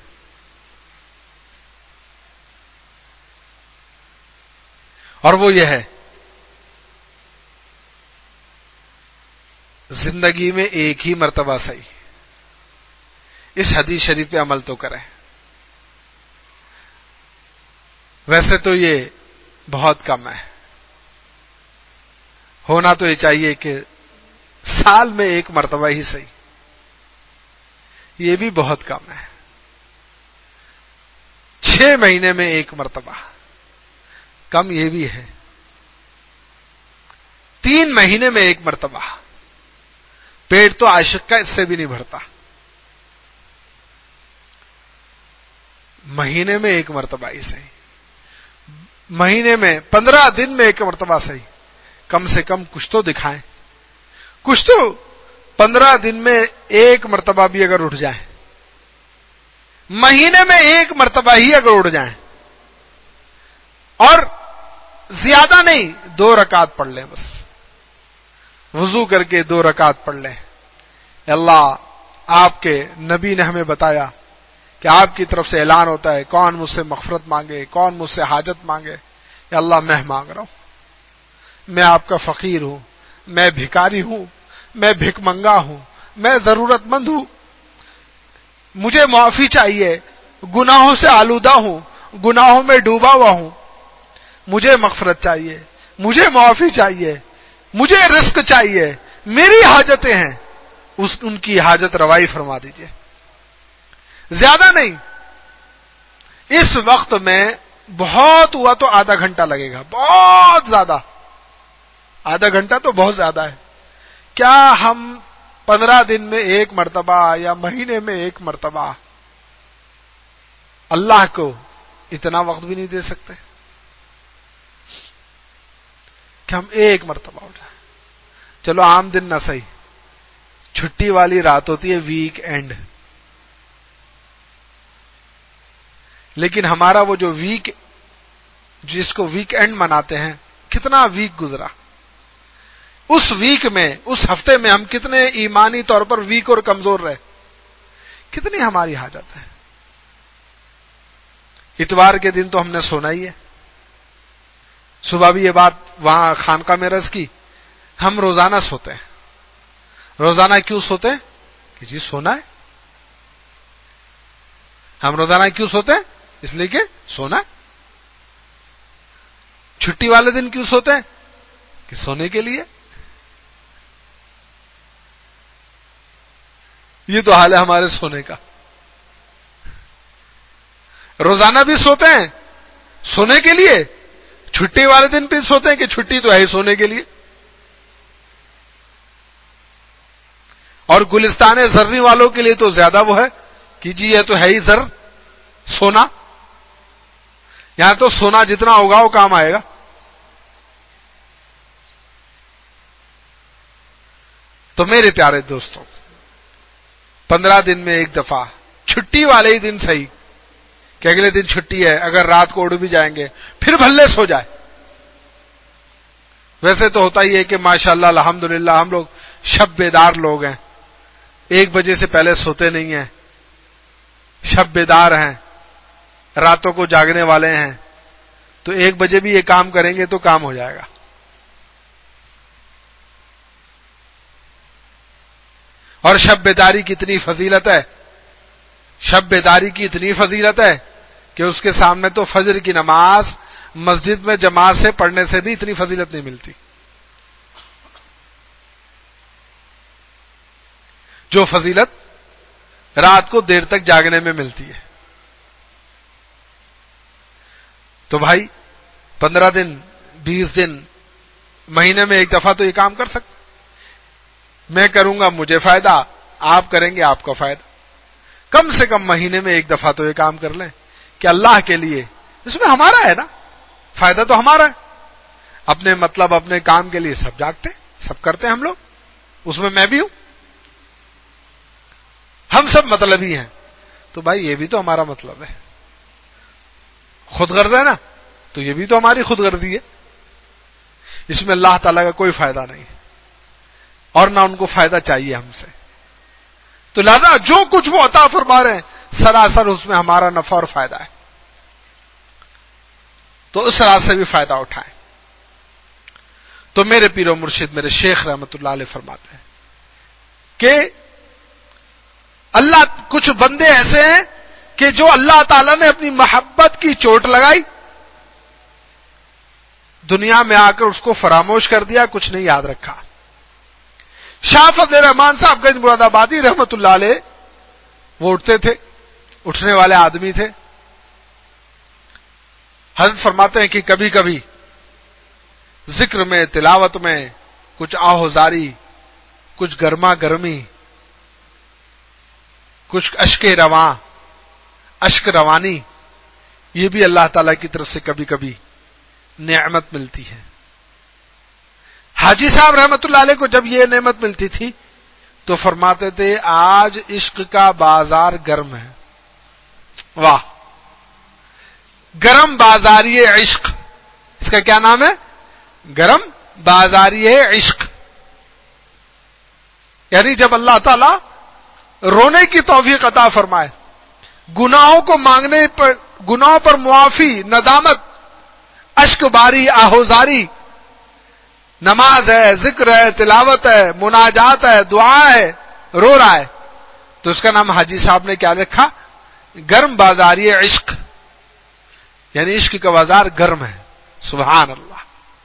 اور وہ یہ ہے زندگی میں ایک ہی مرتبہ صحیح اس حدیث شریف پہ عمل تو کریں. ویسے تو یہ بہت کم ہے ہونا تو یہ چاہیے کہ سال میں ایک مرتبہ ہی صحیح یہ بھی بہت کم ہے. چھ مہینے میں ایک مرتبہ کم یہ بھی ہے. تین مہینے میں ایک مرتبہ پیٹ تو عاشق کا اس سے بھی نہیں بھرتا. مہینے میں ایک مرتبہ ہی صحیح مہینے میں پندرہ دن میں ایک مرتبہ صحیح کم سے کم کچھ تو دکھائیں کچھ تو پندرہ دن میں ایک مرتبہ بھی اگر اٹھ جائیں مہینے میں ایک مرتبہ ہی اگر اٹھ جائیں اور زیادہ نہیں دو رکعت پڑھ لیں بس وضو کر کے دو رکعت پڑھ لیں. اللہ آپ کے نبی نے ہمیں بتایا کہ آپ کی طرف سے اعلان ہوتا ہے کون مجھ سے مغفرت مانگے کون مجھ سے حاجت مانگے. یا اللہ میں مانگ رہا ہوں میں آپ کا فقیر ہوں میں بھکاری ہوں میں بھک منگا ہوں میں ضرورت مند ہوں مجھے معافی چاہیے گناہوں سے آلودہ ہوں گناہوں میں ڈوبا ہوا ہوں مجھے مغفرت چاہیے مجھے معافی چاہیے مجھے رزق چاہیے میری حاجتیں ہیں اس ان کی حاجت روائی فرما دیجیے. زیادہ نہیں اس وقت میں بہت ہوا تو آدھا گھنٹہ لگے گا، بہت زیادہ، آدھا گھنٹہ تو بہت زیادہ ہے. کیا ہم پندرہ دن میں ایک مرتبہ یا مہینے میں ایک مرتبہ اللہ کو اتنا وقت بھی نہیں دے سکتے کہ ہم ایک مرتبہ اٹھائیں؟ چلو عام دن نہ صحیح، چھٹی والی رات ہوتی ہے ویک اینڈ، لیکن ہمارا وہ جو ویک، جس کو ویک اینڈ مناتے ہیں، کتنا ویک گزرا، اس ویک میں، اس ہفتے میں ہم کتنے ایمانی طور پر ویک اور کمزور رہے، کتنی ہماری حاجت ہے. اتوار کے دن تو ہم نے سونا ہی ہے. صبح بھی یہ بات وہاں خانقاہ میں عرض کی، ہم روزانہ سوتے ہیں. روزانہ کیوں سوتے ہیں؟ کہ جی سونا ہے. ہم روزانہ کیوں سوتے ہیں؟ اس لیے کہ سونا ہے. چھٹی والے دن کیوں سوتے ہیں؟ کہ سونے کے لیے. یہ تو حال ہے ہمارے سونے کا. روزانہ بھی سوتے ہیں سونے کے لیے، چھٹی والے دن بھی سوتے ہیں کہ چھٹی تو ہے ہی سونے کے لیے. اور گلستان زرنی والوں کے لیے تو زیادہ وہ ہے کہ جی یہ تو ہے ہی زر، سونا. یہاں تو سونا جتنا ہوگا وہ کام آئے گا. تو میرے پیارے دوستوں، پندرہ دن میں ایک دفعہ، چھٹی والے ہی دن صحیح کہ اگلے دن چھٹی ہے، اگر رات کو اڑ بھی جائیں گے پھر بھلے سو جائے. ویسے تو ہوتا ہی ہے کہ ماشاءاللہ الحمدللہ ہم لوگ شب بیدار لوگ ہیں، ایک بجے سے پہلے سوتے نہیں ہیں، شب بیدار ہیں، راتوں کو جاگنے والے ہیں. تو ایک بجے بھی یہ کام کریں گے تو کام ہو جائے گا. اور شب بیداری کی اتنی فضیلت ہے، شب بیداری کی اتنی فضیلت ہے کہ اس کے سامنے تو فجر کی نماز مسجد میں جماعت سے پڑھنے سے بھی اتنی فضیلت نہیں ملتی. جو فضیلت رات کو دیر تک جاگنے میں ملتی ہے. تو بھائی پندرہ دن، بیس دن، مہینے میں ایک دفعہ تو یہ کام کر سکتے. میں کروں گا مجھے فائدہ، آپ کریں گے آپ کا فائدہ. کم سے کم مہینے میں ایک دفعہ تو یہ کام کر لیں کہ اللہ کے لیے، اس میں ہمارا ہے نا، فائدہ تو ہمارا ہے. اپنے مطلب اپنے کام کے لیے سب جاگتے، سب کرتے ہیں ہم لوگ، اس میں میں بھی ہوں، ہم سب مطلبی ہیں. تو بھائی یہ بھی تو ہمارا مطلب ہے، خود غرض ہے نا، تو یہ بھی تو ہماری خود غرضی ہے. اس میں اللہ تعالیٰ کا کوئی فائدہ نہیں اور نہ ان کو فائدہ چاہیے ہم سے. تو لہذا جو کچھ وہ عطا فرما رہے ہیں سراسر اس میں ہمارا نفع اور فائدہ ہے. تو اس طرح سے بھی فائدہ اٹھائیں. تو میرے پیر و مرشد میرے شیخ رحمت اللہ علیہ فرماتے ہیں کہ اللہ، کچھ بندے ایسے ہیں کہ جو اللہ تعالیٰ نے اپنی محبت کی چوٹ لگائی، دنیا میں آ کر اس کو فراموش کر دیا، کچھ نہیں یاد رکھا. شاہ فضل الرحمان صاحب گنج مراد آبادی رحمت اللہ علیہ وہ اٹھتے تھے، اٹھنے والے آدمی تھے. حضرت فرماتے ہیں کہ کبھی کبھی ذکر میں، تلاوت میں کچھ آہوزاری، کچھ گرما گرمی، کچھ اشک رواں، اشک روانی، یہ بھی اللہ تعالی کی طرف سے کبھی کبھی نعمت ملتی ہے. حاجی صاحب رحمت اللہ علیہ کو جب یہ نعمت ملتی تھی تو فرماتے تھے آج عشق کا بازار گرم ہے. واہ، گرم بازاری عشق، اس کا کیا نام ہے؟ گرم بازاری عشق. یعنی جب اللہ تعالی رونے کی توفیق عطا فرمائے، گناہوں کو مانگنے پر، گناہوں پر معافی، ندامت، اشک باری، آہوزاری، نماز ہے، ذکر ہے، تلاوت ہے، مناجات ہے، دعا ہے، رو رہا ہے، تو اس کا نام حاجی صاحب نے کیا لکھا؟ گرم بازاری عشق. یعنی عشق کا بازار گرم ہے. سبحان اللہ.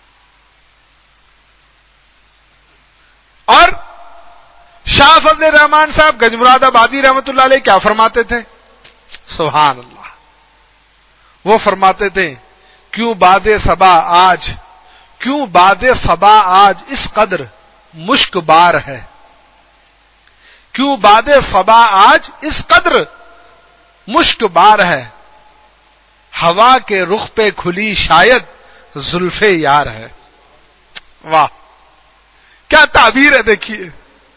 اور شاہ فضل الرحمان صاحب گنج مراد آبادی رحمت اللہ علیہ کیا فرماتے تھے؟ سبحان اللہ. وہ فرماتے تھے کیوں باد صبا آج کیوں باد صبا آج اس قدر مشک بار ہے، کیوں باد صبا آج اس قدر مشک بار ہے، ہوا کے رخ پہ کھلی شاید زلف یار ہے۔ واہ کیا تعبیر ہے، دیکھیے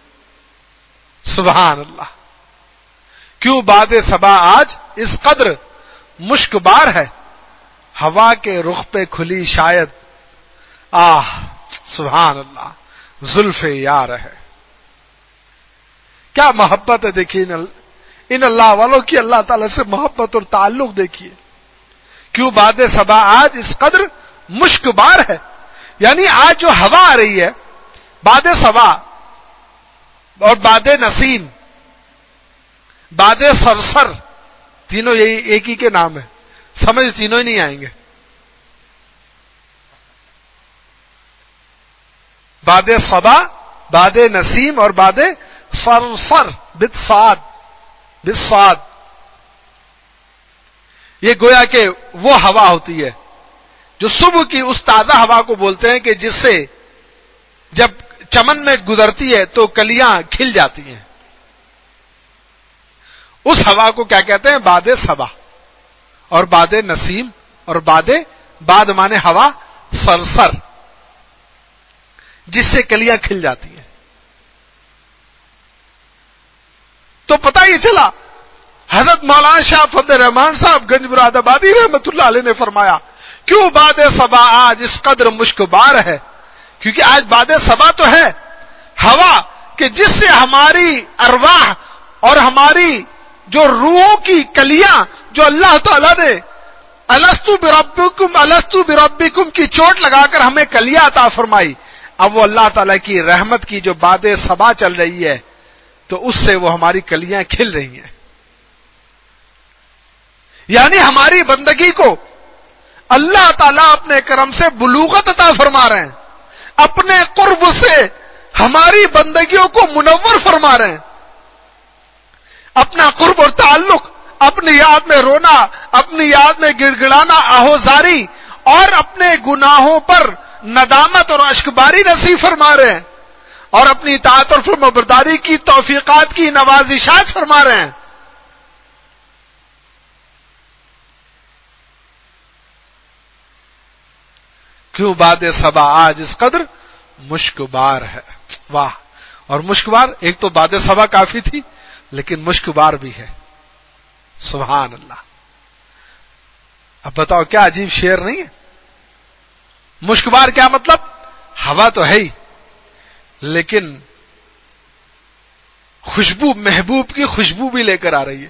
سبحان اللہ۔ کیوں باد صبا آج اس قدر مشک بار ہے، ہوا کے رخ پہ کھلی شاید آہ سبحان اللہ زلف یار ہے۔ کیا محبت ہے، دیکھیے ان اللہ والوں کی اللہ تعالی سے محبت اور تعلق دیکھیے۔ کیوں باد صبا آج اس قدر مشک بار ہے، یعنی آج جو ہوا آ رہی ہے، باد صبا اور باد نسیم، باد سرسر، تینوں یہی ایک ہی کے نام ہے، سمجھ تینوں ہی نہیں آئیں گے۔ باد صبا، باد نسیم اور باد سرسر بالصاد بالصاد، یہ گویا کہ وہ ہوا ہوتی ہے جو صبح کی اس تازہ ہوا کو بولتے ہیں کہ جس سے جب چمن میں گزرتی ہے تو کلیاں کھل جاتی ہیں، اس ہوا کو کیا کہتے ہیں؟ باد صبا اور باد نسیم اور باد باد مانے ہوا سرسر، جس سے کلیاں کھل جاتی ہیں۔ تو پتہ یہ چلا حضرت مولانا شاہ فضل الرحمان صاحب گنج مراد آبادی رحمت اللہ علیہ نے فرمایا کیوں باد صبا آج اس قدر مشک بار ہے، کیونکہ آج باد صبا تو ہے ہوا کہ جس سے ہماری ارواح اور ہماری جو روحوں کی کلیاں جو اللہ تعالیٰ نے الستو بربکم الستو بربکم کی چوٹ لگا کر ہمیں کلیاں عطا فرمائی، اب وہ اللہ تعالیٰ کی رحمت کی جو باد صبا چل رہی ہے تو اس سے وہ ہماری کلیاں کھل رہی ہیں، یعنی ہماری بندگی کو اللہ تعالیٰ اپنے کرم سے بلوغت عطا فرما رہے ہیں، اپنے قرب سے ہماری بندگیوں کو منور فرما رہے ہیں، اپنا قرب اور تعلق، اپنی یاد میں رونا، اپنی یاد میں گڑ گڑانا، آہوزاری اور اپنے گناہوں پر ندامت اور اشکباری نصیب فرما رہے ہیں، اور اپنی اطاعت اور فرمانبرداری کی توفیقات کی نوازشات فرما رہے ہیں۔ کیوں باد صبا آج اس قدر مشک بار ہے، واہ۔ اور مشک بار، ایک تو باد صبا کافی تھی لیکن مشک بار بھی ہے، سبحان اللہ۔ اب بتاؤ کیا عجیب شعر نہیں ہے؟ مشک بار کیا مطلب؟ ہوا تو ہے ہی لیکن خوشبو، محبوب کی خوشبو بھی لے کر آ رہی ہے،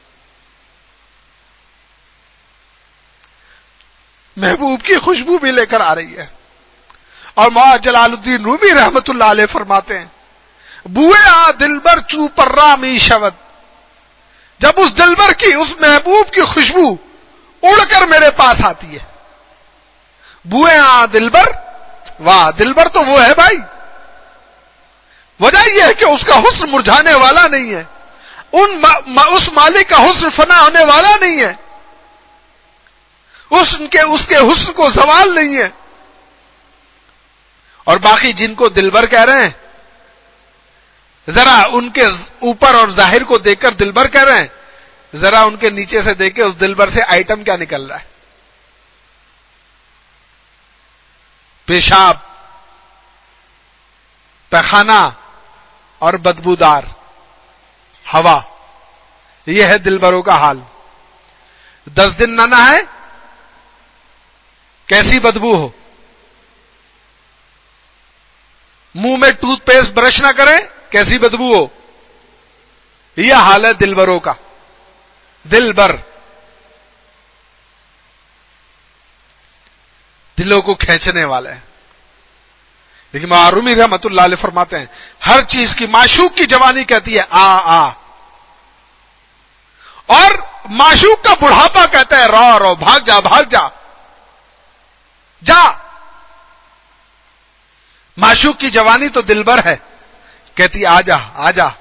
محبوب کی خوشبو بھی لے کر آ رہی ہے۔ اور مولانا جلال الدین رومی رحمت اللہ علیہ فرماتے ہیں بوئے آ دلبر چو پرا می شود، جب اس دلبر کی، اس محبوب کی خوشبو اڑ کر میرے پاس آتی ہے، بوئے آ دلبر، واہ دلبر تو وہ ہے بھائی، وجہ یہ ہے کہ اس کا حسن مرجھانے والا نہیں ہے، ان ما اس مالک کا حسن فنا ہونے والا نہیں ہے، اس کے اس کے حسن کو زوال نہیں ہے۔ اور باقی جن کو دلبر کہہ رہے ہیں، ذرا ان کے اوپر اور ظاہر کو دیکھ کر دلبر کہہ رہے ہیں، ذرا ان کے نیچے سے دیکھ کے اس دلبر سے آئٹم کیا نکل رہا ہے، پیشاب، پیخانہ اور بدبودار ہوا، یہ ہے دلبروں کا حال۔ دس دن نہ نہائے کیسی بدبو ہو، منہ میں ٹوتھ پیسٹ برش نہ کریں کیسی بدبو ہو، یہ حال ہے دلبروں کا۔ دلبر دلوں کو کھینچنے والے ہیں، لیکن معرومی رحمت اللہ علیہ فرماتے ہیں ہر چیز کی، معشوق کی جوانی کہتی ہے آ آ، اور معشوق کا بڑھاپا کہتا ہے رو رو، بھاگ جا بھاگ جا جا۔ معشوق کی جوانی تو دلبر ہے، کہتی آ جا آ جا،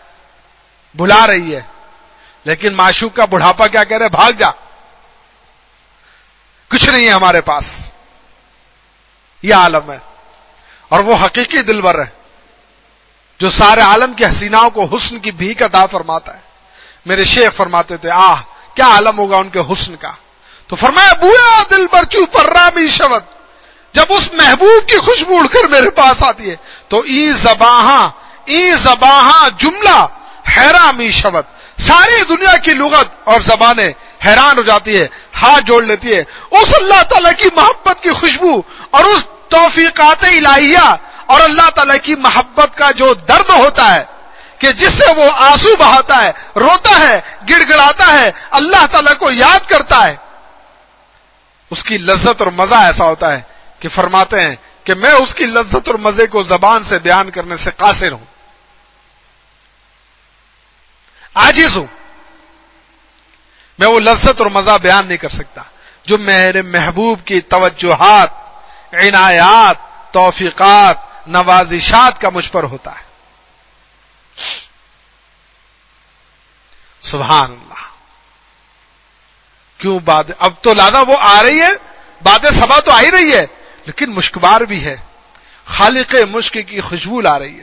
بلا رہی ہے، لیکن معشوق کا بڑھاپا کیا کہہ رہے؟ بھاگ جا۔ کچھ نہیں ہے ہمارے پاس. یہ عالم ہے. اور وہ حقیقی دلبر ہے جو سارے عالم کی حسیناؤں کو حسن کی بھیک عطا فرماتا ہے. میرے شیخ فرماتے تھے آہ کیا عالم ہوگا ان کے حسن کا. تو فرمایا بویا دلبر چو پرامی شبد، جب اس محبوب کی خوشبو اڑ کر میرے پاس آتی ہے تو ای زباں ای زباں جملہ حیرامی شبد، ساری دنیا کی لغت اور زبانیں حیران ہو جاتی ہے، ہاتھ جوڑ لیتی ہے اس اللہ تعالی کی محبت کی خوشبو اور اس توفیقات الہیہ اور اللہ تعالی کی محبت کا جو درد ہوتا ہے کہ جس سے وہ آنسو بہاتا ہے، روتا ہے، گڑ گڑاتا ہے، اللہ تعالی کو یاد کرتا ہے، اس کی لذت اور مزہ ایسا ہوتا ہے کہ فرماتے ہیں کہ میں اس کی لذت اور مزے کو زبان سے بیان کرنے سے قاصر ہوں، عاجز ہوں. میں وہ لذت اور مزہ بیان نہیں کر سکتا جو میرے محبوب کی توجہات، عنایات، توفیقات، نوازشات کا مجھ پر ہوتا ہے. سبحان اللہ. کیوں بات اب تو لادا وہ آ رہی ہے، باتیں سبا تو آ ہی رہی ہے، لیکن مشکبار بھی ہے. خالق مشک کی خوشبو لا رہی ہے.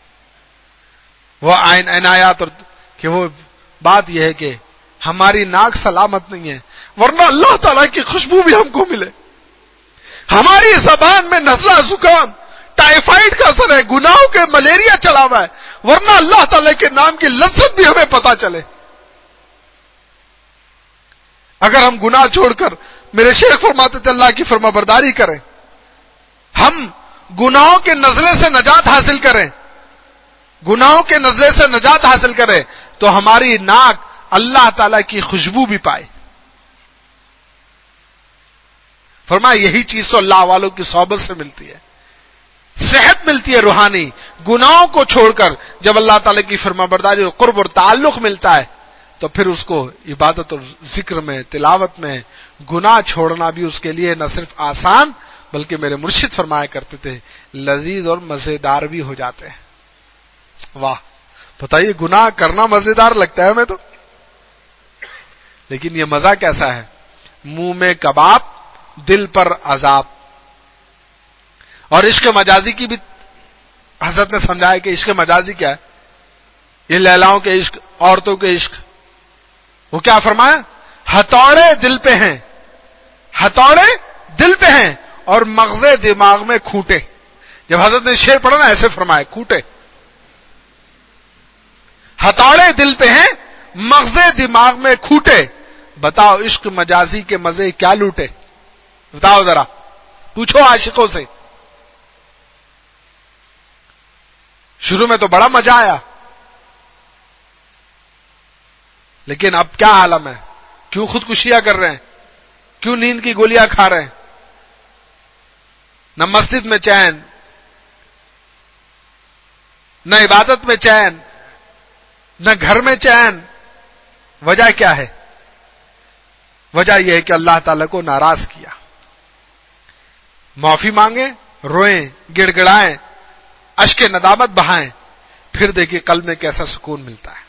وہ عنایات اور کہ وہ بات یہ ہے کہ ہماری ناک سلامت نہیں ہے، ورنہ اللہ تعالیٰ کی خوشبو بھی ہم کو ملے. ہماری زبان میں نزلہ زکام ٹائیفائڈ کا اثر ہے، گناہوں کے ملیریا چلا ہوا ہے، ورنہ اللہ تعالیٰ کے نام کی لذت بھی ہمیں پتا چلے. اگر ہم گناہ چھوڑ کر میرے شیخ فرماتے تھے اللہ کی فرما برداری کریں، ہم گناہوں کے نزلے سے نجات حاصل کریں، گناہوں کے نزلے سے نجات حاصل کریں تو ہماری ناک اللہ تعالی کی خوشبو بھی پائے. فرمایا یہی چیز تو اللہ والوں کی صحبت سے ملتی ہے، صحت ملتی ہے روحانی. گناہوں کو چھوڑ کر جب اللہ تعالی کی فرما برداری اور قرب اور تعلق ملتا ہے تو پھر اس کو عبادت اور ذکر میں، تلاوت میں گناہ چھوڑنا بھی اس کے لیے نہ صرف آسان بلکہ میرے مرشد فرمایا کرتے تھے لذیذ اور مزیدار بھی ہو جاتے ہیں. واہ، بتائیے گناہ کرنا مزیدار لگتا ہے ہمیں تو، لیکن یہ مزہ کیسا ہے؟ منہ میں کباب، دل پر عذاب. اور عشق مجازی کی بھی حضرت نے سمجھایا کہ عشق مجازی کیا ہے. یہ لیلاؤں کے عشق، عورتوں کے عشق. وہ کیا فرمایا؟ ہتھوڑے دل پہ ہیں، ہتھوڑے دل پہ ہیں اور مغزے دماغ میں کھوٹے. جب حضرت نے شعر پڑھا نا ایسے فرمایا کھوٹے. ہتھوڑے دل پہ ہیں، مغزے دماغ میں کھوٹے. بتاؤ عشق مجازی کے مزے کیا لوٹے؟ بتاؤ ذرا، پوچھو عاشقوں سے. شروع میں تو بڑا مزہ آیا، لیکن اب کیا عالم ہے؟ کیوں خودکشیاں کر رہے ہیں؟ کیوں نیند کی گولیاں کھا رہے ہیں؟ نہ مسجد میں چین، نہ عبادت میں چین، نہ گھر میں چین. وجہ کیا ہے؟ وجہ یہ ہے کہ اللہ تعالی کو ناراض کیا. معافی مانگیں، روئیں، گڑ گڑائیں، اشک ندامت بہائیں، پھر دیکھیں قلب میں کیسا سکون ملتا ہے.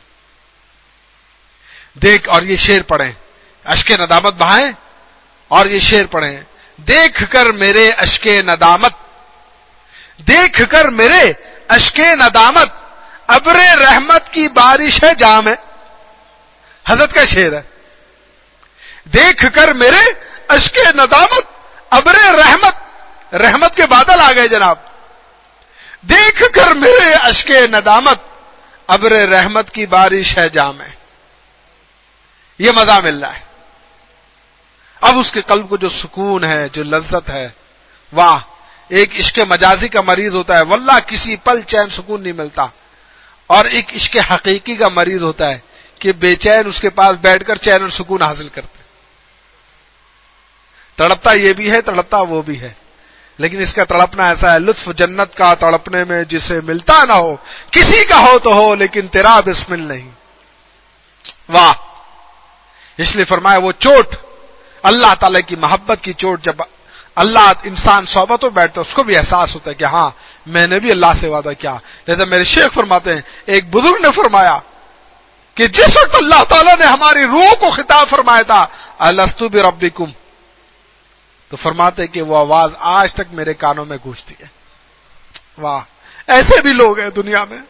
دیکھ اور یہ شعر پڑھیں، اشک ندامت بہائیں اور یہ شعر پڑھیں. دیکھ کر میرے اشک ندامت، دیکھ کر میرے اشک ندامت، ابر رحمت کی بارش ہے جام ہے. حضرت کا شعر ہے. دیکھ کر میرے اشک ندامت، ابر رحمت، رحمت کے بادل آ گئے جناب. دیکھ کر میرے اشک ندامت، ابر رحمت کی بارش ہے جام ہے. یہ مزہ مل رہا ہے. اب اس کے قلب کو جو سکون ہے، جو لذت ہے، واہ. ایک عشق مجازی کا مریض ہوتا ہے واللہ کسی پل چین سکون نہیں ملتا، اور ایک عشق حقیقی کا مریض ہوتا ہے کہ بے چین اس کے پاس بیٹھ کر چین اور سکون حاصل کرتے. تڑپتا یہ بھی ہے، تڑپتا وہ بھی ہے، لیکن اس کا تڑپنا ایسا ہے لطف جنت کا تڑپنے میں جسے ملتا نہ ہو، کسی کا ہو تو ہو لیکن تیرا بسمل نہیں. واہ. اس لیے فرمایا وہ چوٹ، اللہ تعالی کی محبت کی چوٹ، جب اللہ انسان صحبت میں بیٹھتا ہے اس کو بھی احساس ہوتا ہے کہ ہاں میں نے بھی اللہ سے وعدہ کیا. لہذا میرے شیخ فرماتے ہیں ایک بزرگ نے فرمایا کہ جس وقت اللہ تعالیٰ نے ہماری روح کو خطاب فرمایا تھا الستو بربکم، تو فرماتے کہ وہ آواز آج تک میرے کانوں میں گونجتی ہے. واہ، ایسے بھی لوگ ہیں دنیا میں،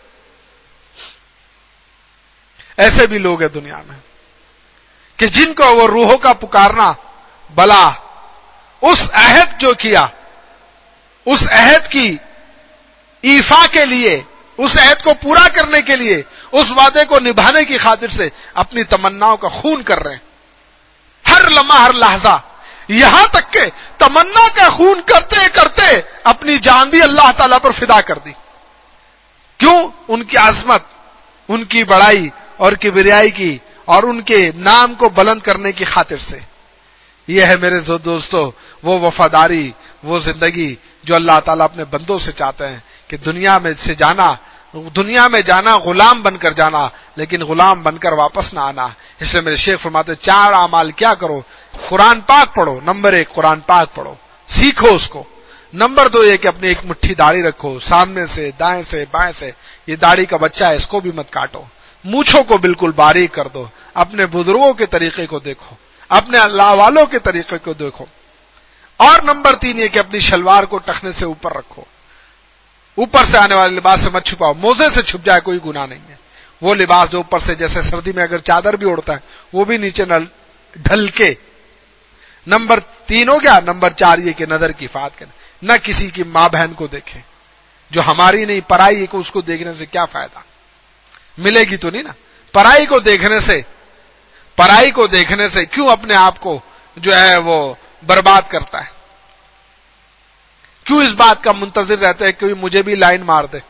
ایسے بھی لوگ ہیں دنیا میں کہ جن کو وہ روحوں کا پکارنا بلا اس عہد جو کیا، اس عہد کی ایفا کے لیے، اس عہد کو پورا کرنے کے لیے، اس وعدے کو نبھانے کی خاطر سے اپنی تمناؤں کا خون کر رہے ہیں ہر لمحہ ہر لحظہ، یہاں تک کہ تمنا کا خون کرتے کرتے اپنی جان بھی اللہ تعالیٰ پر فدا کر دی. کیوں؟ ان کی عظمت، ان کی بڑائی اور کبریائی کی اور ان کے نام کو بلند کرنے کی خاطر سے. یہ ہے میرے دوستو وہ وفاداری، وہ زندگی جو اللہ تعالیٰ اپنے بندوں سے چاہتے ہیں کہ دنیا میں سے جانا، دنیا میں جانا غلام بن کر جانا، لیکن غلام بن کر واپس نہ آنا. اس لیے میرے شیخ فرماتے چار اعمال کیا کرو؟ قرآن پاک پڑھو. نمبر ایک قرآن پاک پڑھو، سیکھو اس کو. نمبر دو یہ کہ اپنی ایک مٹھی داڑھی رکھو، سامنے سے دائیں سے بائیں سے. یہ داڑھی کا بچہ ہے، اس کو بھی مت کاٹو. مونچھوں کو بالکل باریک کر دو. اپنے بزرگوں کے طریقے کو دیکھو، اپنے اللہ والوں کے طریقے کو دیکھو. اور نمبر تین یہ کہ اپنی شلوار کو ٹخنے سے اوپر رکھو، اوپر سے آنے والے لباس سے مت چھپاؤ. موزے سے چھپ جائے کوئی گناہ نہیں ہے. وہ لباس جو اوپر سے، جیسے سردی میں اگر چادر بھی اڑتا ہے وہ بھی نیچے نہ ڈھل کے. نمبر تین ہو گیا. نمبر چار یہ کہ نظر کی حفاظت کریں، نہ کسی کی ماں بہن کو دیکھیں جو ہماری نہیں پرائی ہے، کہ اس کو دیکھنے سے کیا فائدہ ملے گی تو نہیں نا. پرائی کو دیکھنے سے پرائی کو دیکھنے سے کیوں اپنے آپ کو جو ہے وہ برباد کرتا ہے؟ کیوں اس بات کا منتظر رہتا ہے کہ مجھے بھی لائن مار دے؟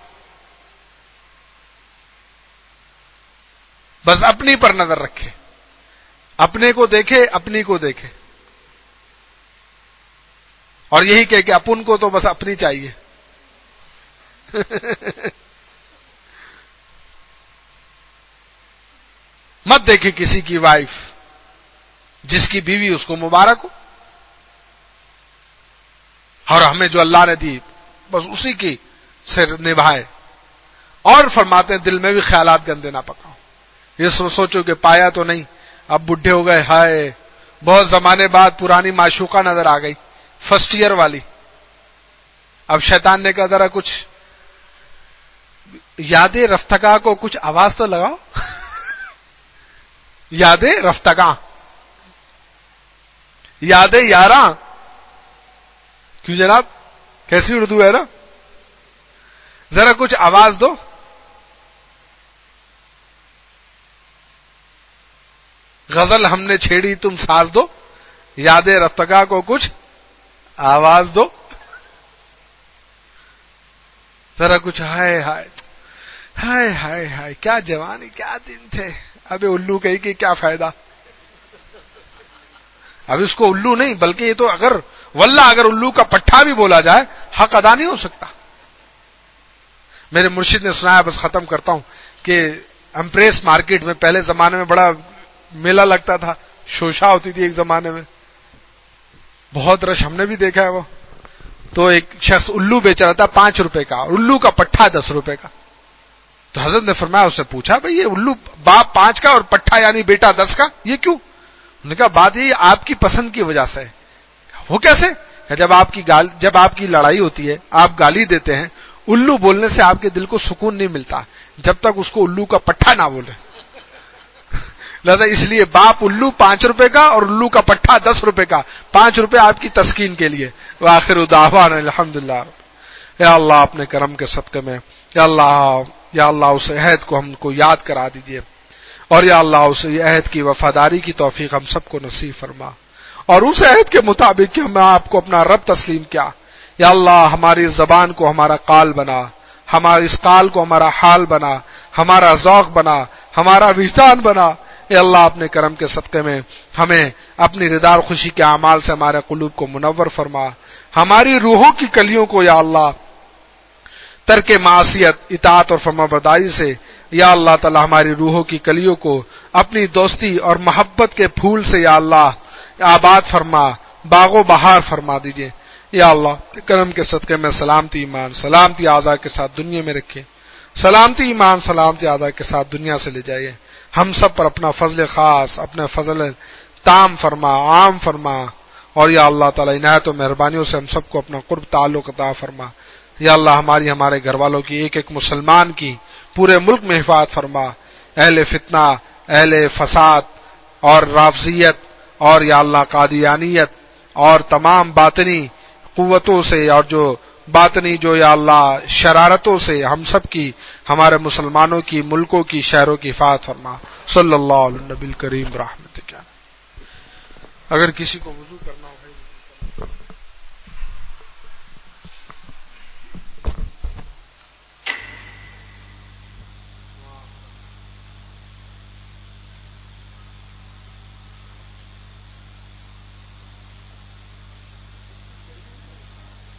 بس اپنی پر نظر رکھے، اپنے کو دیکھے، اپنی کو دیکھے. اور یہی کہ کہ اپن کو تو بس اپنی چاہیے. مت دیکھے کسی کی وائف، جس کی بیوی اس کو مبارک ہو، اور ہمیں جو اللہ نے دی بس اسی کی سے نبھائے. اور فرماتے ہیں دل میں بھی خیالات گندے نہ پکاؤ. یہ سوچو کہ پایا تو نہیں، اب بڈھے ہو گئے، ہائے بہت زمانے بعد پرانی معشوقہ نظر آ گئی، فرسٹ ایئر والی. اب شیطان نے کہا ذرا کچھ یاد رفتگاں کو کچھ آواز تو لگاؤ. یاد رفتگاں، یاد یاراں. کیوں جناب؟ کیسی اردو ہے نا؟ ذرا کچھ آواز دو. غزل ہم نے چھیڑی تم ساز دو، یاد رفتگاں کو کچھ آواز دو. ذرا کچھ ہائے ہائے ہائے ہائے ہائے کیا جوانی، کیا دن تھے. ابے الو کہی کہ کیا فائدہ. اب اس کو الو نہیں بلکہ یہ تو اگر واللہ اگر الو کا پٹھا بھی بولا جائے حق ادا نہیں ہو سکتا. میرے مرشد نے سنایا، بس ختم کرتا ہوں، کہ امپریس مارکیٹ میں پہلے زمانے میں بڑا میلہ لگتا تھا، شوشا ہوتی تھی ایک زمانے میں، بہت رش ہم نے بھی دیکھا ہے. وہ تو ایک شخص الو بیچ رہا تھا پانچ روپے کا، اور الو کا پٹھا دس روپے کا. تو حضرت نے فرمایا، اس سے پوچھا بھئی یہ الو باپ پانچ کا اور پٹھا یعنی بیٹا دس کا، یہ کیوں؟ انہوں نے کہا بات یہ آپ کی پسند کی وجہ سے. وہ کیسے؟ کہ جب آپ کی گال جب آپ کی لڑائی ہوتی ہے، آپ گالی دیتے ہیں، الو بولنے سے آپ کے دل کو سکون نہیں ملتا جب تک اس کو الو کا پٹھا نہ بولے. لہذا اس لیے باپ الو پانچ روپے کا اور الو کا پٹھا دس روپے کا، پانچ روپے آپ کی تسکین کے لیے. وآخر دعوانا الحمدللہ. یا اللہ اپنے کرم کے صدقے میں، یا اللہ یا اللہ اس عہد کو ہم کو یاد کرا دیجئے، اور یا اللہ اس عہد کی وفاداری کی توفیق ہم سب کو نصیب فرما، اور اس عہد کے مطابق کہ ہم آپ کو اپنا رب تسلیم کیا. یا اللہ ہماری زبان کو ہمارا قال بنا، ہمارے اس قال کو ہمارا حال بنا، ہمارا ذوق بنا، ہمارا وجدان بنا. اے اللہ اپنے کرم کے صدقے میں ہمیں اپنی رضا اور خوشی کے اعمال سے ہمارے قلوب کو منور فرما. ہماری روحوں کی کلیوں کو یا اللہ ترک معصیت، اطاعت اور فرمانبرداری سے یا اللہ تعالی ہماری روحوں کی کلیوں کو اپنی دوستی اور محبت کے پھول سے یا اللہ آباد فرما، باغ و بہار فرما دیجئے. یا اللہ کرم کے صدقے میں سلامتی ایمان سلامتی اعضاء کے ساتھ دنیا میں رکھے، سلامتی ایمان سلامتی اعضاء کے ساتھ دنیا سے لے جائیے. ہم سب پر اپنا فضل خاص، اپنا فضل تام فرما، عام فرما. اور یا اللہ تعالیٰ عنایت و مہربانیوں سے ہم سب کو اپنا قرب تعلق عطا فرما. یا اللہ ہماری ہمارے گھر والوں کی ایک ایک مسلمان کی پورے ملک میں حفاظت فرما. اہل فتنہ، اہل فساد اور رافضیت اور یا اللہ قادیانیت اور تمام باطنی قوتوں سے اور جو باطنی جو یا اللہ شرارتوں سے ہم سب کی، ہمارے مسلمانوں کی، ملکوں کی، شہروں کی حفاظت فرما. صلی اللہ علیہ نبی الکریم برحمتک. اگر کسی کو وضو کرنا ہو